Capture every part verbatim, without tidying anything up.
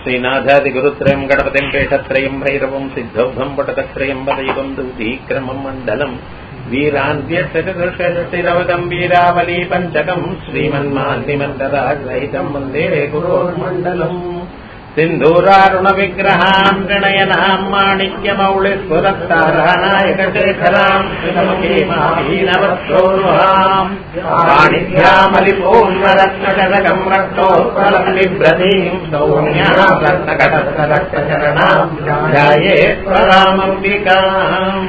श्रीनाथादिगुरुत्रयम् गणपतिम् पेशत्रयम् भैरवम् सिद्धौघम् पटकत्रयम् पदयुगम् दूतीक्रमम् मण्डलम् वीरान्त्यशतदृशतिरवदम् वीरावली पञ्चकम् श्रीमन्मान्तिमन्तराग्रहितम् वन्दे गुरोर्मण्डलम् सिन्धूरारुणविग्रहाम् गणयनाम् माणिक्यमौलिस्फुरत्तारानायकशेखराम् श्रीमहेमाहीनवत्सोरुहाम् वाणिज्यामलिपूर्णरत्नशतकम् रक्तोत्पलम् बिभ्रतीम् सौम्याम् रत्नकटस्थरक्तचरणाम् ध्यायेत्परामम्बिकाम्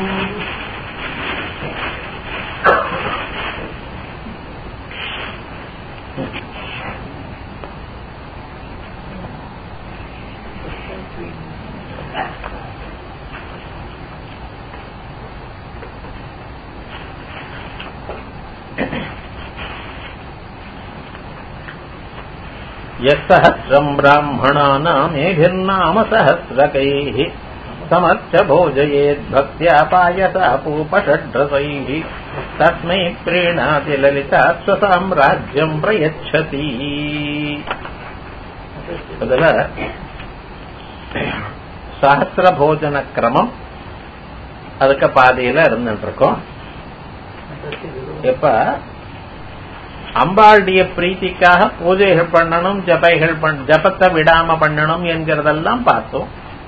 यत्सहस्रम् ब्राह्मणानामेभिर्नाम सहस्रकैः समर्च्य भोजयेद्भक्त्या पायसापूपषड्रसैः तस्मै प्रीणाति ललिता स्वसाम्राज्यम् प्रयच्छति. அதுல சஹஸ்ர போஜன கிரமம் அதுக்கு பாதையில இருந்துட்டு இருக்கோம். இப்ப அம்பாளுடைய பிரீத்திக்காக பூஜைகள் பண்ணணும், ஜபைகள் ஜபத்தை விடாம பண்ணணும் என்கிறதெல்லாம் பார்த்தோம்.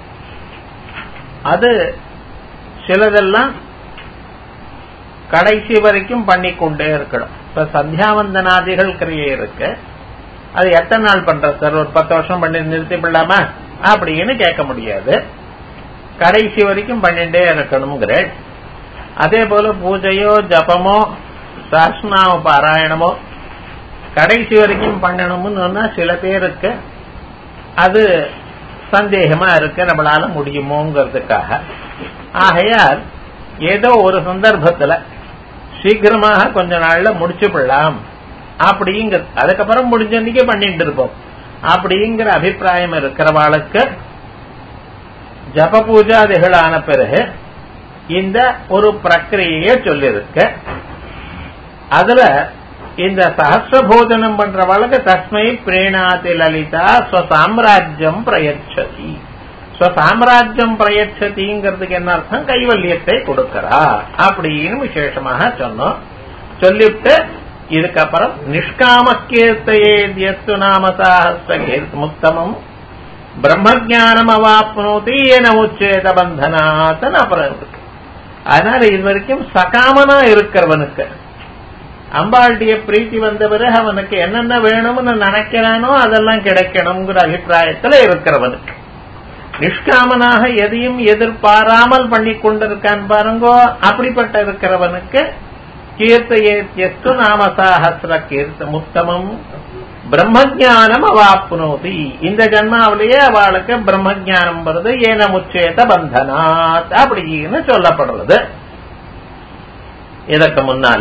அது சிலதெல்லாம் கடைசி வரைக்கும் பண்ணிக்கொண்டே இருக்கணும். இப்ப சந்தியாவந்தனாதிகள் கிரியை இருக்கு, அது எத்தனை நாள் பண்ற சார், ஒரு பத்து வருஷம் பண்ணி நிறுத்தி விடலாமா அப்படின்னு கேட்க முடியாது. கடைசி வரைக்கும் பண்ணிட்டே இருக்கணுங்கிற. அதே போல பூஜையோ ஜபமோ சாஸ்நாம பாராயணமோ கடைசி வரைக்கும் பண்ணணும்னு சொன்னா சில பேருக்கு அது சந்தேகமா இருக்கு, நம்மளால முடியுமோங்கிறதுக்காக. ஆகையால் ஏதோ ஒரு சந்தர்ப்பத்துல சீக்கிரமாக கொஞ்ச நாள்ல முடிச்சு விடலாம் அப்படிங்கிற, அதுக்கப்புறம் முடிஞ்சன்னைக்கு பண்ணிட்டு இருப்போம் அப்படிங்கிற அபிப்பிராயம் இருக்கிறவாளுக்கு ஜப பூஜாதிகளான பிறகு இந்த ஒரு பிரக்கிரியை சொல்லிருக்க. அதுல இந்த சஹஸ்ர போஜனம் பண்றவளுக்கு தஸ்மை பிரேணாதி லலிதா ஸ்வசாம்ராஜ்யம் பிரயச்சதி. ஸ்வசாம்ராஜ்யம் பிரயச்சதிங்கிறதுக்கு என்ன அர்த்தம், கைவல்யத்தை கொடுக்கிறா அப்படின்னு விசேஷமாக சொன்னோம். சொல்லிவிட்டு இதுக்கப்புறம் நிஷ்காம கீர்த்தையேத்யஸ்து நாம சாஹஸ்ர கீர்த்தமுத்தமம் பிரம்மஜானம் அவாப்னோதி என உச்சேத பந்தனாத்தன் அப்புறம் இருக்கு. அதனால இது வரைக்கும் சகாமனா இருக்கிறவனுக்கு அம்பாளுடைய பிரீத்தி வந்த பிறகு அவனுக்கு என்னென்ன வேணும்னு நினைக்கிறானோ அதெல்லாம் கிடைக்கணுங்கிற அபிப்பிராயத்துல இருக்கிறவனுக்கு, நிஷ்காமனாக எதையும் எதிர்பாராமல் பண்ணி கொண்டிருக்கான் பாருங்கோ, அப்படிப்பட்ட இருக்கிறவனுக்கு கீர்த்தையேத்யஸ்து நாம சாஹஸ்ர கீர்த்தமுத்தமம் பிரம்மஜானம் அவாப்னோதி, இந்த ஜன்மாவிலேயே அவளுக்கு பிரம்மஜானம் வருது, ஏன முச்சேத பந்தனாத் அப்படின்னு சொல்லப்படுறது. இதற்கு முன்னால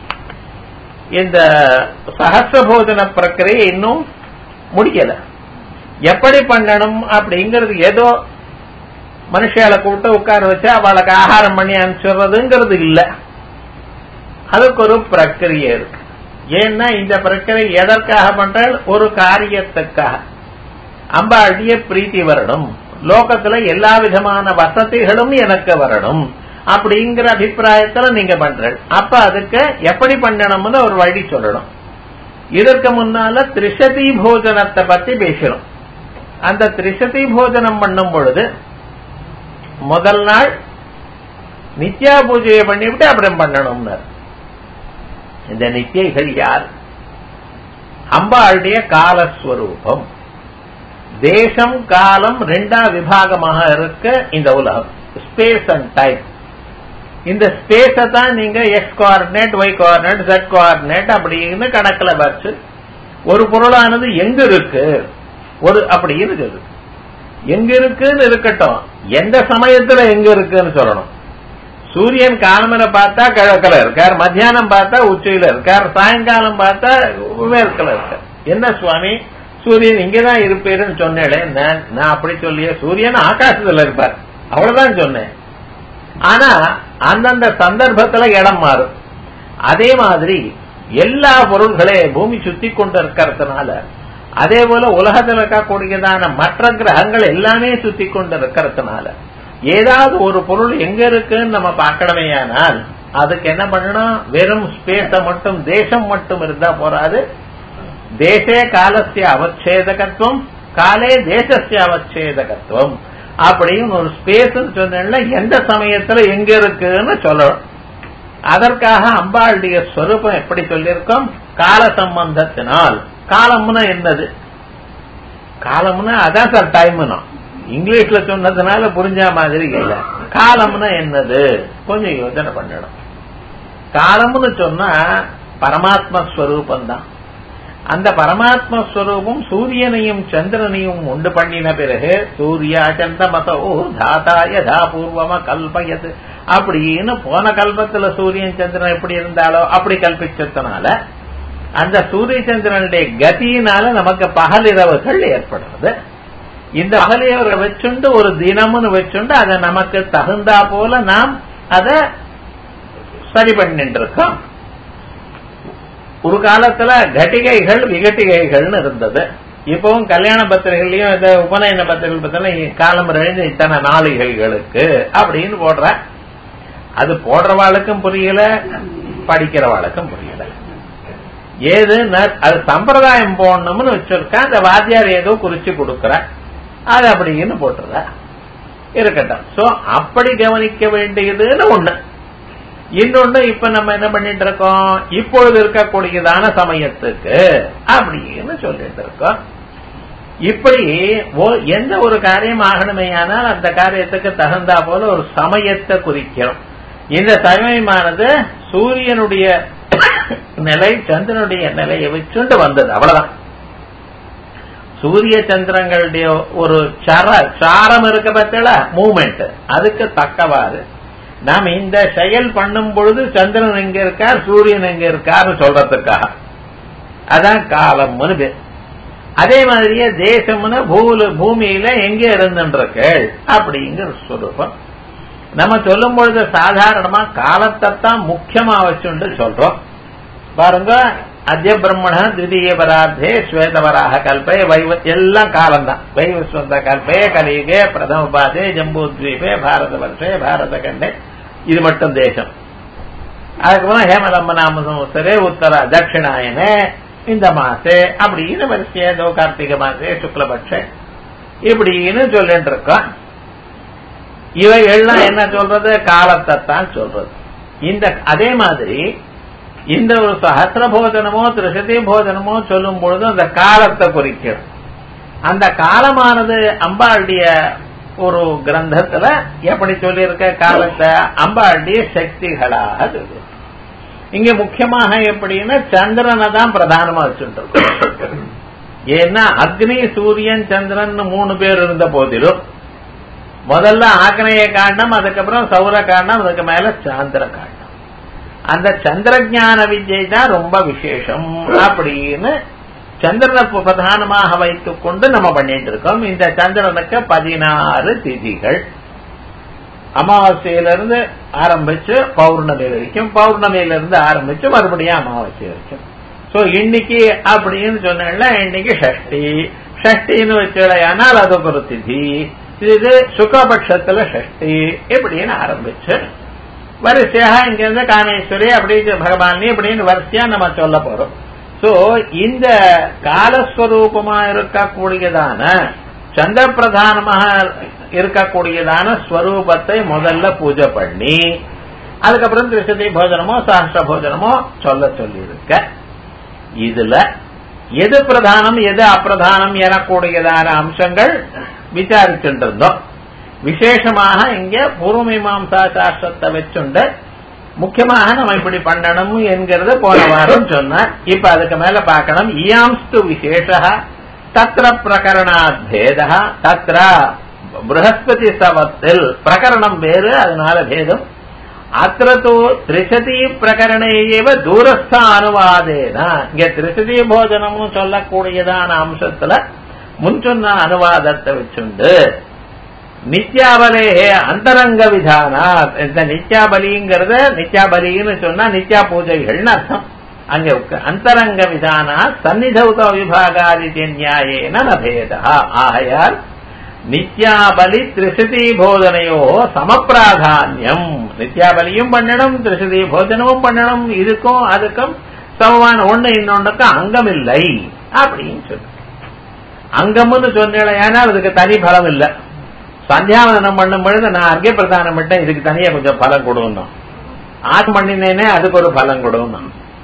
இந்த சஹஸ்ர போஜன பிரக்கிரியை இன்னும் முடியல. எப்படி பண்ணணும் அப்படிங்கிறது ஏதோ மனுஷால கூப்பிட்டு உட்கார வச்சு அவளுக்கு ஆகாரம் பண்ணி அனுப்பிச்சுறதுங்கிறது இல்ல, அதுக்கு ஒரு பிரக்கிரியை இருக்கு. ஏன்னா இந்த பிரக்கிரியை எதற்காக பண்றால், ஒரு காரியத்துக்காக அம்பாளுடைய பிரீத்தி வரணும், லோகத்துல எல்லா விதமான வசதிகளும் எனக்கு வரணும் அப்படிங்கிற அபிப்பிராயத்துல நீங்க பண்ற. அப்ப அதுக்கு எப்படி பண்ணணும்னு ஒரு வழி சொல்லணும். இதற்கு முன்னால திரிசதி போஜனத்தை பத்தி பேசணும். அந்த திரிசதி போஜனம் பண்ணும் பொழுது முதல் நாள் நித்யா பூஜையை பண்ணிவிட்டு அப்புறம் பண்ணணும்னு. இந்த நித்தியைகள் யார், அம்பாளுடைய காலஸ்வரூபம். தேசம் காலம் ரெண்டா விபாகமாக இருக்க இந்த உலகம், ஸ்பேஸ் அண்ட் டைம். இந்த ஸ்பேஸ தான் நீங்க X coordinate, Y coordinate, Z coordinate அப்படின்னு கணக்குல வச்சு ஒரு பொருளானது எங்க இருக்கு ஒரு அப்படி இருக்குது, எங்க இருக்குன்னு இருக்கட்டும், எந்த சமயத்துல எங்க இருக்குன்னு சொல்லணும். சூரியன் காலமர பார்த்தா கிழக்குல இருக்கார், மத்தியானம் பார்த்தா உச்சியில இருக்கார், சாயங்காலம் பார்த்தா மேற்குல இருக்கார். என்ன சுவாமி சூரியன் இங்கதான் இருப்பேன்னு சொன்னேன், நான் அப்படி சொல்லியே சூரியன் ஆகாசத்துல இருப்பார் அவ்வளவுதான் சொன்னேன். ஆனா அந்தந்த சந்தர்ப்பத்துல இடம் மாறும். அதே மாதிரி எல்லா பொருள்களே பூமி சுத்தி கொண்டு இருக்கிறதுனால அதே போல உலகத்தில் இருக்கக்கூடியதான மற்ற கிரகங்கள் எல்லாமே சுத்தி கொண்டு இருக்கிறதுனால ஏதாவது ஒரு பொருள் எங்க இருக்குன்னு நம்ம பார்க்கணுமேயானால் அதுக்கு என்ன பண்ணணும்? வெறும் ஸ்பேஸ மட்டும் தேசம் மட்டும் இருந்தா போறாது. தேசே காலசிய அவச்சேதகத்துவம், காலே தேசசிய அவச்சேதகத்துவம் அப்படின்னு ஒரு ஸ்பேஸ் சொன்னா எந்த சமயத்துல எங்க இருக்குன்னு சொல்லணும். அதற்காக அம்பாளுடைய ஸ்வரூபம் எப்படி சொல்லியிருக்கோம்? கால சம்பந்தத்தினால். காலம்னா என்னது? காலம்னா அதான் சார் டைம்னா இங்கிலீஷ்ல சொன்னதுனால புரிஞ்ச மாதிரி இல்ல. காலம்னா என்னது கொஞ்சம் யோசனை பண்ணணும். காலம்னு சொன்னா பரமாத்ம ஸ்வரூபம் தான். அந்த பரமாத்ம ஸ்வரூபம் சூரியனையும் சந்திரனையும் உண்டு பண்ணின பிறகு சூர்யா சந்திரமசோ தாத்தா யதா பூர்வமா கல்பயது அப்படின்னு போன கல்பத்துல சூரியன் சந்திரன் எப்படி இருந்தாலோ அப்படி கல்பிச்சதுனால அந்த சூரிய சந்திரனுடைய கதியினால நமக்கு பகலிரவுகள் ஏற்படுறது. இந்த பகலிரவை வச்சுண்டு ஒரு தினம்னு வச்சுண்டு அதை நமக்கு தகுந்தா போல நாம் அதை சரி பண்ணிட்டு இருக்கோம். ஒரு காலத்துல கட்டிகைகள் விகட்டிகைகள்னு இருந்தது. இப்பவும் கல்யாண பத்திரிகைகளையும் இந்த உபநயன பத்திரிகை பத்திரம் காலம் ரெண்டு இத்தனை நாளிகைகளுக்கு அப்படின்னு போடுற. அது போடுறவாளுக்கும் புரியல, படிக்கிறவாளுக்கும் புரியல. ஏது அது சம்பிரதாயம் போடணும்னு வச்சிருக்க, அந்த வாத்தியார் ஏதோ குறிச்சு கொடுக்கற, அது அப்படின்னு போட்டுற இருக்கட்டும். சோ அப்படி கவனிக்க வேண்டியதுன்னு ஒண்ணு. இன்னொன்னு இப்ப நம்ம என்ன பண்ணிட்டு இருக்கோம்? இப்பொழுது இருக்கக்கூடியதான சமயத்துக்கு அப்படின்னு சொல்லிட்டு இருக்கோம். இப்படி எந்த ஒரு காரியம் ஆகணுமேயானால் அந்த காரியத்துக்கு தகுந்தா போல ஒரு சமயத்தை குறிக்கிறோம். இந்த சமயமானது சூரியனுடைய நிலை சந்திரனுடைய நிலையை வச்சுண்டு வந்தது. அவ்வளவுதான். சூரிய சந்திரங்களுடைய ஒரு சர சாரம் இருக்க பத்தில மூமெண்ட் அதுக்கு தக்கவாறு நாம் இந்த செயல் பண்ணும் பொழுது சந்திரன் எங்க இருக்கார் சூரியன் எங்க இருக்காரு சொல்றதுக்காக அதான் காலம்னு பேர். அதே மாதிரியே தேசம்னு பூமியில எங்க இருந்துருக்கள் அப்படிங்கிற ஸ்வரூபம். நம்ம சொல்லும் பொழுது சாதாரணமா காலத்தை தான் முக்கியமா வச்சுண்டு சொல்றோம். பாருங்க, அத்ய பிரம்மண திவிதீய பரார்த்தே ஸ்வேதவராக கல்பே வைவ எல்லாம் காலம்தான். வைவஸ்வந்த கல்பே கலிகே பிரதம பாதே ஜம்பூத்வீபே பாரத வருஷே பாரத கண்டே இது மட்டும் தேசம். அதுக்கப்புறம் ஹேமலம்ப நாம சம்வத்சரே உத்தர தட்சிணாயனே இந்த மாசே அப்படின்னு வரிசையே ஏதோ கார்த்திகை மாசே சுக்லபட்சே இப்படின்னு சொல்லிட்டு இருக்கோம். இவைகள்லாம் என்ன சொல்றது? காலத்தை தான் சொல்றது. இந்த அதே மாதிரி இந்த ஒரு சஹஸ்ர போஜனமோ திரிசதி போஜனமோ சொல்லும் பொழுது அந்த காலத்தை குறிக்கிறது. அந்த காலமானது அம்பாளுடைய ஒரு கிரந்தத்துல எப்படி சொல்லியிருக்க காலத்தை அம்பாளுடைய சக்திகளாக சொல்லு. இங்க முக்கியமாக எப்படின்னா சந்திரனை தான் பிரதானமா வச்சுட்டு இருக்கோம். ஏன்னா அக்னி சூரியன் சந்திரன் மூணு பேர் இருந்த போதிலும் முதல்ல ஆக்னேய காண்டம், அதுக்கப்புறம் சௌர காண்டம், அதுக்கு மேல சந்திர காண்டம். அந்த சந்திர ஞான வித்யை தான் ரொம்ப விசேஷம் அப்படின்னு சந்திரனை பிரதானமாக வைத்துக் கொண்டு நம்ம பண்ணிட்டு இருக்கோம். இந்த சந்திரனுக்கு பதினாறு திதிகள், அமாவாசையிலிருந்து ஆரம்பிச்சு பௌர்ணமி வரைக்கும், பௌர்ணமியிலிருந்து ஆரம்பிச்சு மறுபடியும் அமாவாசை வரைக்கும். சோ இன்னைக்கு அப்படின்னு சொன்னா இன்னைக்கு ஷஷ்டி, ஷஷ்டின்னு வச்சடையானால் அதுக்கு ஒரு திதி, இது சுக்லபட்சத்துல ஷஷ்டி இப்படின்னு ஆரம்பிச்சு வரிசையாக இங்கிருந்து காமேஸ்வரி அப்படி பகவானி அப்படின்னு வரிசையா நம்ம சொல்ல போறோம். சோ இந்த காலஸ்வரூபமா இருக்கக்கூடியதான சந்திர பிரதானமாக இருக்கக்கூடியதான ஸ்வரூபத்தை முதல்ல பூஜை பண்ணி அதுக்கப்புறம் திரிசதி போஜனமோ சஹஸ்ர போஜனமோ சொல்ல சொல்லி இருக்க. இதுல எது பிரதானம் எது அப்பிரதானம் எனக்கூடியதான அம்சங்கள் விசாரிச்சுருந்தோம். விசேஷமாக இங்க பூர்வமீமாம்சா சாஸ்திரத்தை வச்சுண்டு முக்கியமாக நம்ம இப்படி பண்ணணும் என்கிறது போன வாரம் சொன்னார். இப்ப அதுக்கு மேல பார்க்கணும். இயாம்ஸ்து விசேஷ தத்ர பிரகரணாத் பேத தத்ர ப்ரஹஸ்பதி சவத்தில் பிரகரணம் வேறு, அதனால பேதம். அத்திரத்தோ திரிசதி பிரகரணேயேவ தூரஸ்த அனுவாதேன இங்க திரிசதி போஜனமும் சொல்லக்கூடியதான அம்சத்துல முன் சொன்ன அனுவாதத்தை வச்சுண்டு நித்யாபலேஹே அந்தரங்க விதானா, இந்த நித்யாபலிங்கிறத நித்யாபலின்னு சொன்னா நித்யா பூஜைகள்னு அர்த்தம். அங்க அந்தரங்க விதானா சந்நிதௌத விபாகாதி நியாயேன நபேதா. ஆகையால் நித்யாபலி திரிசதி போதனையோ சமப்பிராதான்யம். நித்யாபலியும் பண்ணணும், திரிசதி போஜனமும் பண்ணணும். இதுக்கும் அதுக்கும் சமமான ஒண்ணு இன்னொன்றுக்கும் அங்கம் இல்லை அப்படின்னு சொல்லு. அங்கம்னு சொன்னேன், ஏன்னா அதுக்கு தனி பலம் இல்ல. சந்தியாவதனம் பண்ணும் பொழுது நான் அர்க்கிய பிரதானம் பண்ணேன், இதுக்கு தனியா கொஞ்சம் பலம் கொடுக்கணும். ஆத்ம பண்ணினேனே அதுக்கு ஒரு பலம் கொடுக்கணும்.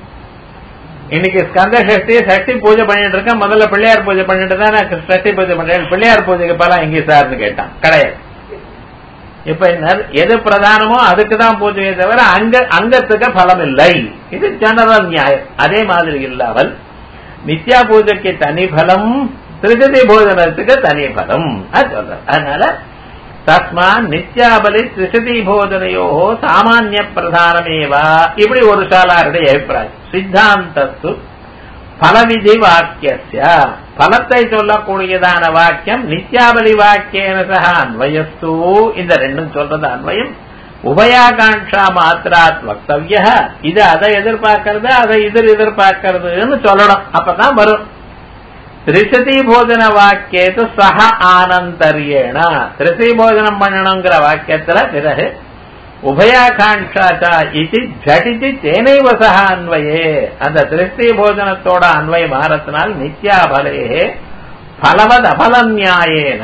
இன்னைக்கு ஸ்கந்த சஷ்டி சஷ்டி பூஜை பண்ணிட்டு இருக்கேன், முதல்ல பிள்ளையார் பூஜை பண்ணிட்டு தான் நான் சஷ்டி பூஜை பண்றேன். பிள்ளையார் பூஜைக்கு பலம் எங்கே சார்னு கேட்டான். கிடையாது. இப்ப என்ன, எது பிரதானமோ அதுக்குதான் பூஜையை தவிர அங்க அங்கத்துக்கு பலம் இல்லை. இது ஜெனரல் நியாயம். அதே மாதிரி இல்லாமல் நித்யா பூஜைக்கு தனி பலம், திரிசதி போஜனத்துக்கு தனி பலம் அது சொல்ற. அதனால தஸ்மா நித்யாபலி திரிசதி போஜனையோ சாமானிய பிரதானமேவா. இப்படி ஒரு சாலாருடைய அபிப்பிராயம். சித்தாந்தத்து பலவிதி வாக்கிய பலத்தை சொல்லக்கூடியதான வாக்கியம் நித்யாபலி வாக்கியன சக அன்வயஸ்து. இந்த ரெண்டும் சொல்றது அன்வயம். உபயாகாங்ஷா மாத்திராத் வக்தவ்ய. இது அதை எதிர்பார்க்கறது, அதை எதிர் எதிர்பார்க்கறதுன்னு சொல்லணும். அப்பதான் வரும். திரிசதி போஜன வாக்கியத்து சக ஆனந்தரியேன. திரிசதி போஜனம் பண்ணணுங்கிற வாக்கியத்துல பிறகு உபயாகாங்ஷா இது ஜடிதி தேனைவ சக அன்வயே. அந்த திரிசதி போஜனத்தோட அன்வய மாறத்தினால் நித்யாபலே பலவத் அபலநியாயேன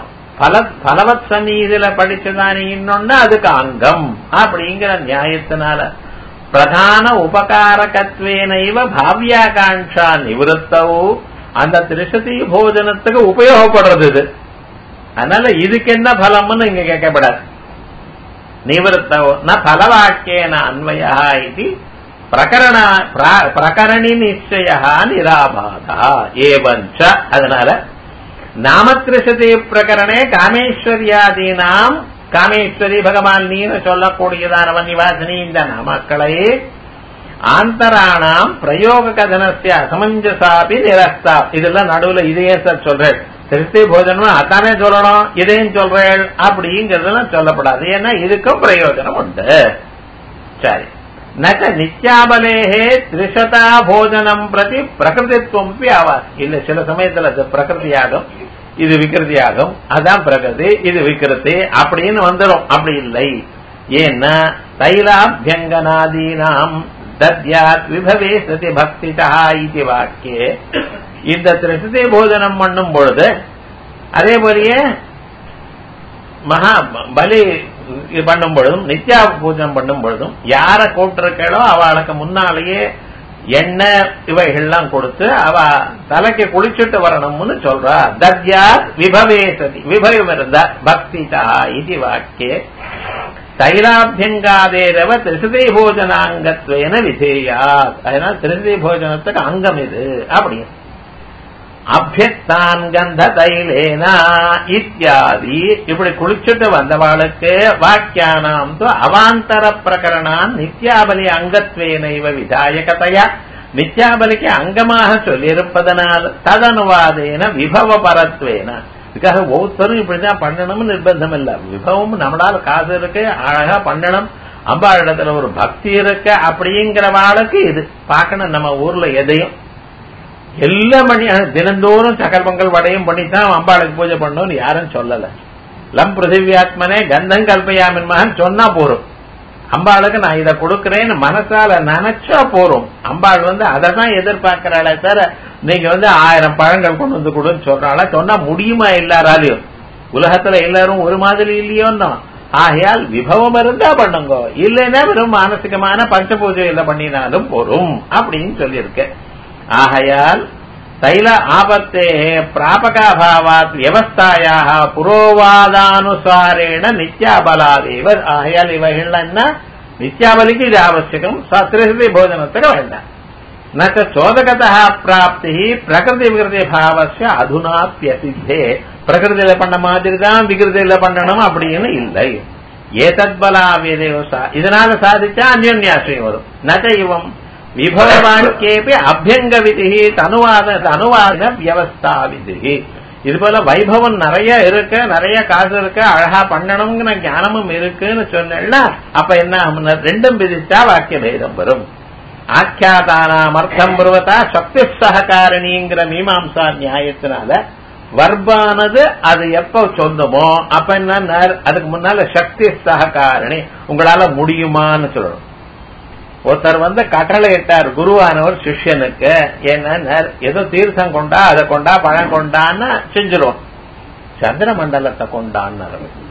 பலவத் சந்நிதியில படிச்சதானே இன்னொன்னு அதுக்கு அங்கம் அப்படிங்கிற நியாயத்தினால பிரதான உபகாரகத்வேனைவ பாவ்யாகாங்ஷா நிவத்தவு அந்த திரிசதி போஜனத்துக்கு உபயோகப்படுறது இது. அதனால இதுக்கு என்ன பலம்னு இங்க கேட்கப்படாது. நிவத்தவோ ந பலவாக்கியன அன்வயா இது பிரகரண பிரகரணி நிச்சய நிராபாதா ஏவஞ்ச. அதனால நாமத்ரிசதி பிரகரணே காமேஸ்வரியாதீனாம் காமேஸ்வரி பகவான் நீன்னு சொல்லக்கூடியதானவன் நிவாசினி இந்த நாமக்களை ஆந்தராணாம் பிரயோக கதனஸ்ய அசமஞ்சசாபி நிரஸ்தா. இதெல்லாம் நடுவுல இதையே சார் சொல்றேன். திருஷ்டி போஜனம் அத்தானே சொல்லணும், இதையும் சொல்றேன் அப்படிங்கறதெல்லாம் சொல்லப்படாது. ஏன்னா இதுக்கும் பிரயோஜனம் உண்டு. சரி, நச்ச நித்யாபலேஹே திரிசதா போஜனம் பிரதி பிரகிருதித்துவம் ஆவாஸ். இல்ல சில சமயத்துல அது பிரகிருதியாகும், இது விகிருதியாகும். அதான் பிரகிருதி, இது விகிருதி அப்படின்னு வந்துடும். அப்படி இல்லை. ஏன்னா தைலாபியங்கனாதீனாம் தத்யாத் விபவே சதி பக்திதா இது வாக்கியே. இந்த திரிசதி போஜனம் பண்ணும் பொழுது அதே போலயே மகா பலி பண்ணும் பொழுதும் நித்யா பூஜனம் பண்ணும் பொழுதும் யார கூப்பிட்டிருக்கோ அவளுக்கு முன்னாலேயே எண்ணெய் இவைகள்லாம் கொடுத்து அவ தலைக்கு குளிச்சுட்டு வரணும்னு சொல்றா. தத்யாத் விபவே சதி விபவம் இருந்தா பக்திதா இது வாக்கியே தைலாபியங்காதேரவ திரிசதி போஜனாங்கத்வேன விதேயாத். அதனால திரிசதி போஜனத்துக்கு அங்கம் இது அப்படின்னு. அபியக்தான் கந்த தைலேனா இத்தியாதி இப்படி குளிச்சுட்டு வந்தவாளுக்கு வாக்கியானாம் அவாந்தர பிரகரணான் நித்யாபலி அங்கத்வேனைவ விதாயகதையா நித்யாபலிக்கு அங்கமாக சொல்லியிருப்பதனால் ததனுவாதேன விபவ பரத்வேன. இதுக்காக ஒவ்வொருத்தரும் இப்படிதான் பண்ணணும்னு நிர்பந்தம் இல்ல. விபவம் நம்மளால காசு இருக்கு, அழகா பண்ணணும், அம்பாளிடத்துல ஒரு பக்தி இருக்கு அப்படிங்கிறவாளுக்கு இது பார்க்கணும். நம்ம ஊர்ல எதையும் எல்லாம் பண்ணி தினந்தோறும் சகல்பங்கள் வடையும் பண்ணித்தான் அம்பாளுக்கு பூஜை பண்ணணும்னு யாரும் சொல்லல. லம் பிருத்திவியாத்மனே கந்தம் கல்பயாமின் மகன் சொன்னா போறோம். அம்பாளுக்கு நான் இதை கொடுக்கறேன்னு மனசால நினைச்சா போறோம். அம்பாள் வந்து அதை தான் எதிர்பார்க்கிறாளே தவிர நீங்க வந்து ஆயிரம் பழங்கள் கொண்டு வந்து கொடுன்னு சொல்றாளா? சொன்னா முடியுமா எல்லாராலையும்? உலகத்துல எல்லாரும் ஒரு மாதிரி இல்லையோன்னா. ஆகையால் விபவம் இருந்தா பண்ணுங்க, இல்லைன்னா வெறும் மானசிகமான பஞ்ச பூஜையில பண்ணினாலும் போறோம் அப்படின்னு சொல்லியிருக்க. ஆகையால் தைல ஆபத்தே பிராபகாபாவாத் வியவஸ்தாயாக புரோவாதானுசாரேன நித்யாபலாதேவர். ஆகையால் இவைகள் என்ன நித்யாபலிக்கு இது அவசியம், திரிசதி போஜனத்துக்கு வேண்டாம். நச்ச சோதகதா பிராப்தி பிரகிருதி விகிருதி பாவசிய அதுனாப்பியசித்தே. பிரகிருதியில பண்ண மாதிரி தான் விகிருதியில பண்ணணும் அப்படின்னு இல்லை. ஏதத் பலா வேதேவசா இதனால சாதிச்சா அந்யோன்யாசியம் வரும். நச்ச இவம் விபவவாக்கியேபி அபியங்க விதி தனுவாத அனுவாத வியவஸ்தா விதி. இது போல வைபவம் நிறைய இருக்கு, நிறைய காசு இருக்கு, அழகா பண்ணணுங்கிற ஞானமும் இருக்குன்னு சொன்னா அப்ப என்ன ரெண்டும் விதிச்சா வாக்கிய பேதம் வரும். ஆக்கியாதானாம் அர்த்தம் புருவதா சக்தி சககாரணிங்கிற மீமாம்சா நியாயத்தினால வர்பானது அது எப்ப சொந்தமோ அப்ப என்ன, அதுக்கு முன்னால சக்தி சககாரணி உங்களால முடியுமான்னு சொல்லணும். ஒருத்தர் வந்து கட்டளை இட்டார் குருவானவர் சிஷ்யனுக்கு, என்ன ஏதோ தீர்த்தம் கொண்டா அதை கொண்டா பழம் கொண்டான்னு செஞ்சிடும். சந்திர மண்டலத்தை கொண்டான்னு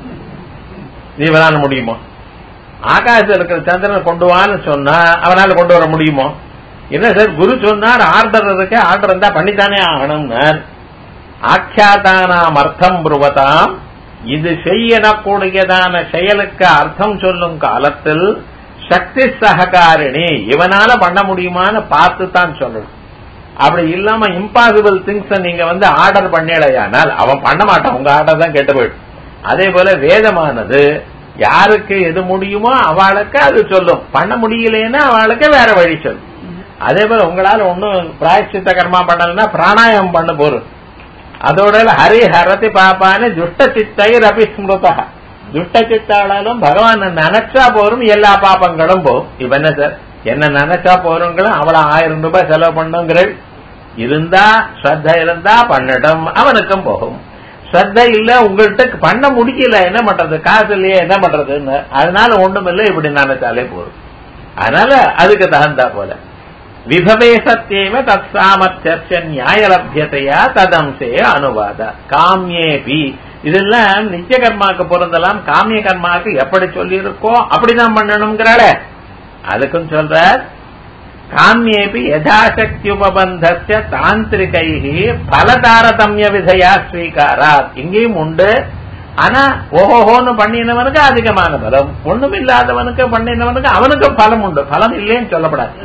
இவனால முடியுமோ? ஆகாசத்தில் இருக்கிற சந்திரனை கொண்டு வான்னு சொன்னா அவனால கொண்டு வர முடியுமோ? என்ன சார் குரு சொன்னார் ஆர்டர் இருக்கு, ஆர்டர் இருந்தா பண்ணித்தானே ஆகணும்னார். ஆக்கியாதானாம் அர்த்தம் புருவதாம், இது செய்யக்கூடியதான செயலுக்கு அர்த்தம் சொல்லும் காலத்தில் சக்தி சககாரிணி இவனால பண்ண முடியுமான்னு பார்த்து தான் சொல்லணும். அப்படி இல்லாம இம்பாசிபிள் திங்ஸ் நீங்க வந்து ஆர்டர் பண்ணலையானால் அவன் பண்ண மாட்டான், உங்க ஆர்டர் தான் கெட்டு போயிடும். அதே போல வேதமானது யாருக்கு எது முடியுமோ அவளுக்கு அது சொல்லும், பண்ண முடியலன்னா அவளுக்கு வேற வழி சொல்லும். அதே போல உங்களால ஒன்னும் பிராயச்சித்த கர்மா பண்ணலன்னா பிராணாயாமம் பண்ண போறோம். அதோட ஹரி ஹரதி பாப்பான்னு துஷ்ட சித்தை ரபி ஸ்மிருதா, துஷ்ட சித்தாலும் பகவான் நினைச்சா போரும் எல்லா பாப்பங்களும் போகும். இப்ப என்ன சார், என்ன நினைச்சா போறவங்களும் அவளை ஆயிரம் ரூபாய் செலவு பண்ணுங்கிற இருந்தா ஸ்ரத்த இருந்தா பண்ணட்டும், அவனுக்கும் போகும். ஸ்ரத்த இல்ல உங்கள்கிட்ட பண்ண முடியல என்ன பண்றது, காசு இல்லையே என்ன பண்றதுன்னு, அதனால ஒண்ணும் இல்லை இப்படி நினைச்சாலே போரும். அதனால அதுக்கு தகுந்தா போல விபவே சத்தியம தத் சாமர்த்திய நியாயலபியத்தையா ததம்சே அனுவாத காமியேபி. இதெல்லாம் நித்திய கர்மாக்கு பொருந்தலாம், காமிய கர்மாக்கு எப்படி சொல்லி இருக்கோ அப்படிதான் பண்ணணுங்கிறாள. அதுக்கும் சொல்ற காமியேபி யதாசக்தி உபபந்தஸ்ய தாந்திரிகைஹி பல தாரதமிய விதையா ஸ்வீகாராத். இங்கேயும் உண்டு. ஆனா ஓஹோன்னு பண்ணினவனுக்கு அதிகமான பலம், ஒண்ணும் இல்லாதவனுக்கு பண்ணினவனுக்கு அவனுக்கு பலம் உண்டு, பலம் இல்லைன்னு சொல்லப்படாது.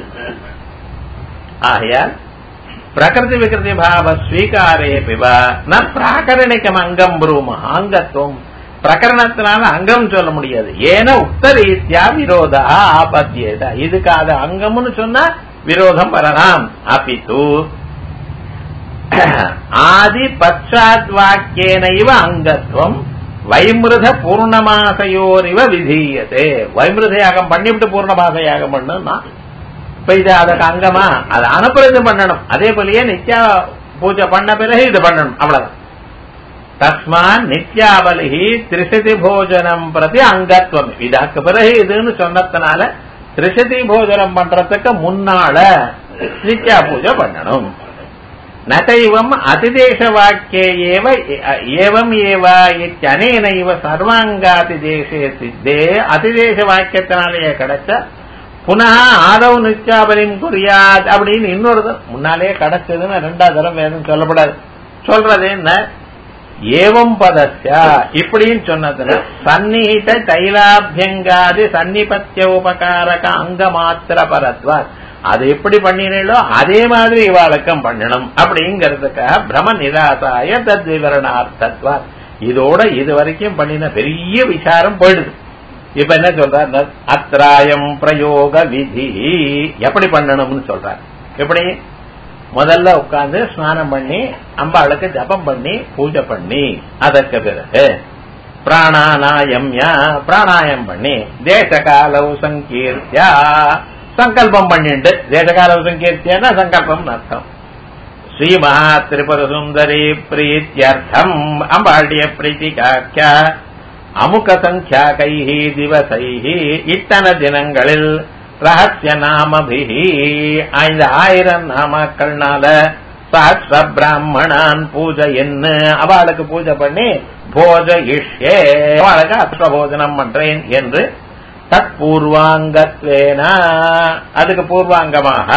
ஆகையால் பிரகிருதி விகிருதி பாவ ஸ்வீகாரே பிவா ந பிராகரணிக்கம் அங்கம் புரூம அங்கத்துவம். பிரகரணத்தினால அங்கம் சொல்ல முடியாது. ஏன்னா உக்த ரீத்யா விரோதா ஆபத்தியதா, இதுக்கு அது அங்கம்னு சொன்னா விரோதம் வரலாம். அபித்து ஆதி பச்சாத் வாக்கியேனைவ அங்கத்துவம் வைமிருத பூர்ணமாசையோரிவ விதீயதே. வைமிருத யாகம் பண்ணிவிட்டு பூர்ணமாச யாகம் பண்ணுன்னா இப்ப இது அதுக்கு அங்கமா, அது அனுப்புறது பண்ணணும். அதே போலயே நித்யா பூஜை பண்ண பிறகு இது பண்ணணும், அவ்வளவுதான். தஸ்மான் நித்யாபலி திரிசதி போஜனம் பிரதி அங்கத்துவம். இதற்கு பிறகு இதுன்னு சொன்னதுனால திரிசதி போஜனம் பண்றதுக்கு முன்னால நித்யா பூஜை பண்ணணும். நதைவம் அதிதேச வாக்கியே ஏவம் ஏவா இத்தனேனைவ சர்வாங்காதிதேசே சித்தே. அதிதேச வாக்கியத்தினாலேயே கிடைச்ச புனः ஆதவ் நித்யாபலிம் குறியாத் அப்படின்னு இன்னொரு முன்னாலே கிடைச்சதுன்னு ரெண்டாவது தரம் வேணும் சொல்லப்படாது. சொல்றது என்ன, ஏவம் பதஸ்யா இப்படின்னு சொன்னதுல சந்நிகித தைலாபியங்காதி சன்னிபத்திய உபகாரக அங்க மாத்திர பரத்வா, அது எப்படி பண்ணினோ அதே மாதிரி இவாளுக்கம் பண்ணணும் அப்படிங்கறதுக்காக பிரம நிராசாய தத் விவரணார்த்தத்வா. இதோட இது வரைக்கும் பண்ணின பெரிய விசாரம் போயிடுது. இப்ப என்ன சொல்றார், அத்ராயம் பிரயோக விதி எப்படி பண்ணணும்னு சொல்றார். எப்படி முதல்ல உட்கார்ந்து ஸ்நானம் பண்ணி அம்பாளுக்கு ஜபம் பண்ணி பூஜை பண்ணி அதற்கு பிறகு பிராணாநாயம்யா பிராணாயம் பண்ணி தேசகாலவு சங்கீர்த்தியா சங்கல்பம் பண்ணிண்டு. தேசகாலவு சங்கீர்த்தியானா சங்கல்பம் அர்த்தம். ஸ்ரீ மகா திரிபுர சுந்தரி பிரீத்தியர்த்தம் அம்பாளுடைய பிரீத்திகாக்கியா அமுக சங்கியாகைஹி திவசைஹி இத்தனை தினங்களில் ரகசிய நாமபிஹி இந்த ஆயிரம் நாமக்கள்னால சஹஸ்ர பிராமணான் பூஜை என்ன அவளுக்கு பூஜை பண்ணி போஜ இஷ்யே அவளுக்கு அஸ்வபோஜனம் பண்றேன் என்று தற்பூர்வாங்கத்வேன அதுக்கு பூர்வாங்கமாக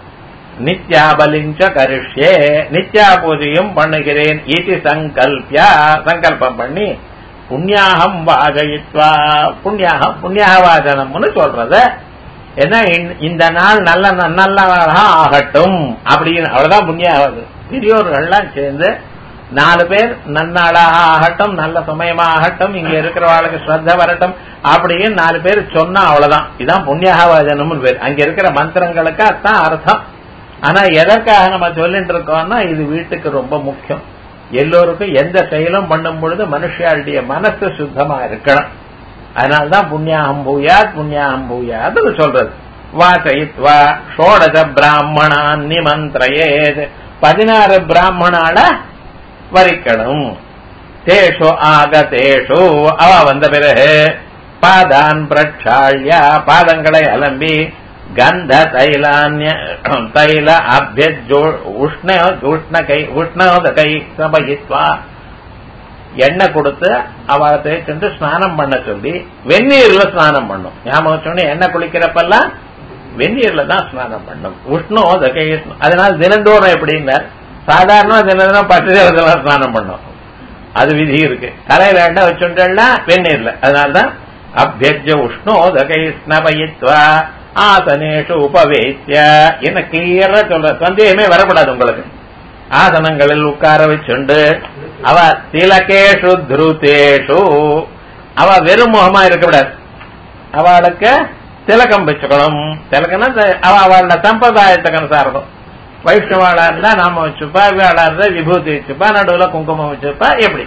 நித்யாபலிஞ்ச கரிஷ்யே நித்யா பூஜையும் பண்ணுகிறேன் இது சங்கல்பியா சங்கல்பம் பண்ணி புண்ணியாகம் வாஜயித்வா புண்ணியாகம் புண்ணியாக வாஜனம்னு சொல்றத ஏன்னா இந்த நாள் நல்ல நல்ல நாளாக ஆகட்டும் அப்படின்னு அவ்வளவுதான் புண்ணியாவது. பெரியோர்கள்லாம் சேர்ந்து நாலு பேர் நன்னாளாக ஆகட்டும் நல்ல சமயமா ஆகட்டும் இங்க இருக்கிறவாளுக்கு ஸ்ரத்த வரட்டும் அப்படின்னு நாலு பேர் சொன்னா அவ்வளவுதான். இதுதான் புண்ணியாக வாஜனம்னு பேர். அங்க இருக்கிற மந்திரங்களுக்கு அதுதான் அர்த்தம். ஆனா எதற்காக நம்ம சொல்லிட்டு இருக்கோம்னா இது வீட்டுக்கு ரொம்ப முக்கியம். எல்லோருக்கும் எந்த செயலும் பண்ணும் பொழுது மனுஷாளுடைய மனசு சுத்தமா இருக்கணும். அதனால்தான் புண்ணியாகம் பூயாத் புண்ணியாகம் பூயாத் சொல்றது. வாசயித்வா ஷோடச பிராமணான் நிமந்திரயேத் பதினாறு பிராமணால வரிக்கணும். தேஷு ஆகதேஷு அவ வந்த பிறகு பாதான் பிரட்சாள்ய பாதங்களை அலம்பி கந்த தைலான்ய தைல அபியஜோ உஷ்ண உஷ்ண கை உஷ்ணோத கை சபயித்வா எண்ணெய் கொடுத்து அவளை தேய்ச்சு ஸ்நானம் பண்ண சொல்லி வெந்நீர்ல ஸ்நானம் பண்ணும். ஞாபகம் சொன்ன எண்ணெய் குளிக்கிறப்பெல்லாம் வெந்நீர்ல தான் ஸ்நானம் பண்ணும். உஷ்ணோத கை அதனால தினந்தோறும் எப்படின்னா சாதாரண தினம் பத்து ஜலத்தெல்லாம் ஸ்நானம் பண்ணும். அது விதி இருக்கு. தலையில எண்ணெய் வச்சுட்டா வெந்நீர்ல. அதனால்தான் அபியஜ உஷ்ணோதகை ஸ்னபயித்வா ஆசனேஷு உபவேத்திய என்ன கிளியரா சொல்ற, சந்தேகமே வரப்படாது உங்களுக்கு. ஆசனங்களில் உட்கார வச்சுண்டு அவ திலகேஷு துருதேஷு அவ வெறும் முகமா இருக்கக்கூடாது. அவளுக்கு திலகம் வச்சுக்கணும். திலகம்னா அவ அவளோட சம்பிரதாயத்துக்கு அனுசாரம். வைஷ்ணவாளா இருந்தா நாம வச்சுப்பா, இவாளா இருந்தா விபூதி வச்சுப்பா, நடுவுல குங்குமம் வச்சுப்பா. எப்படி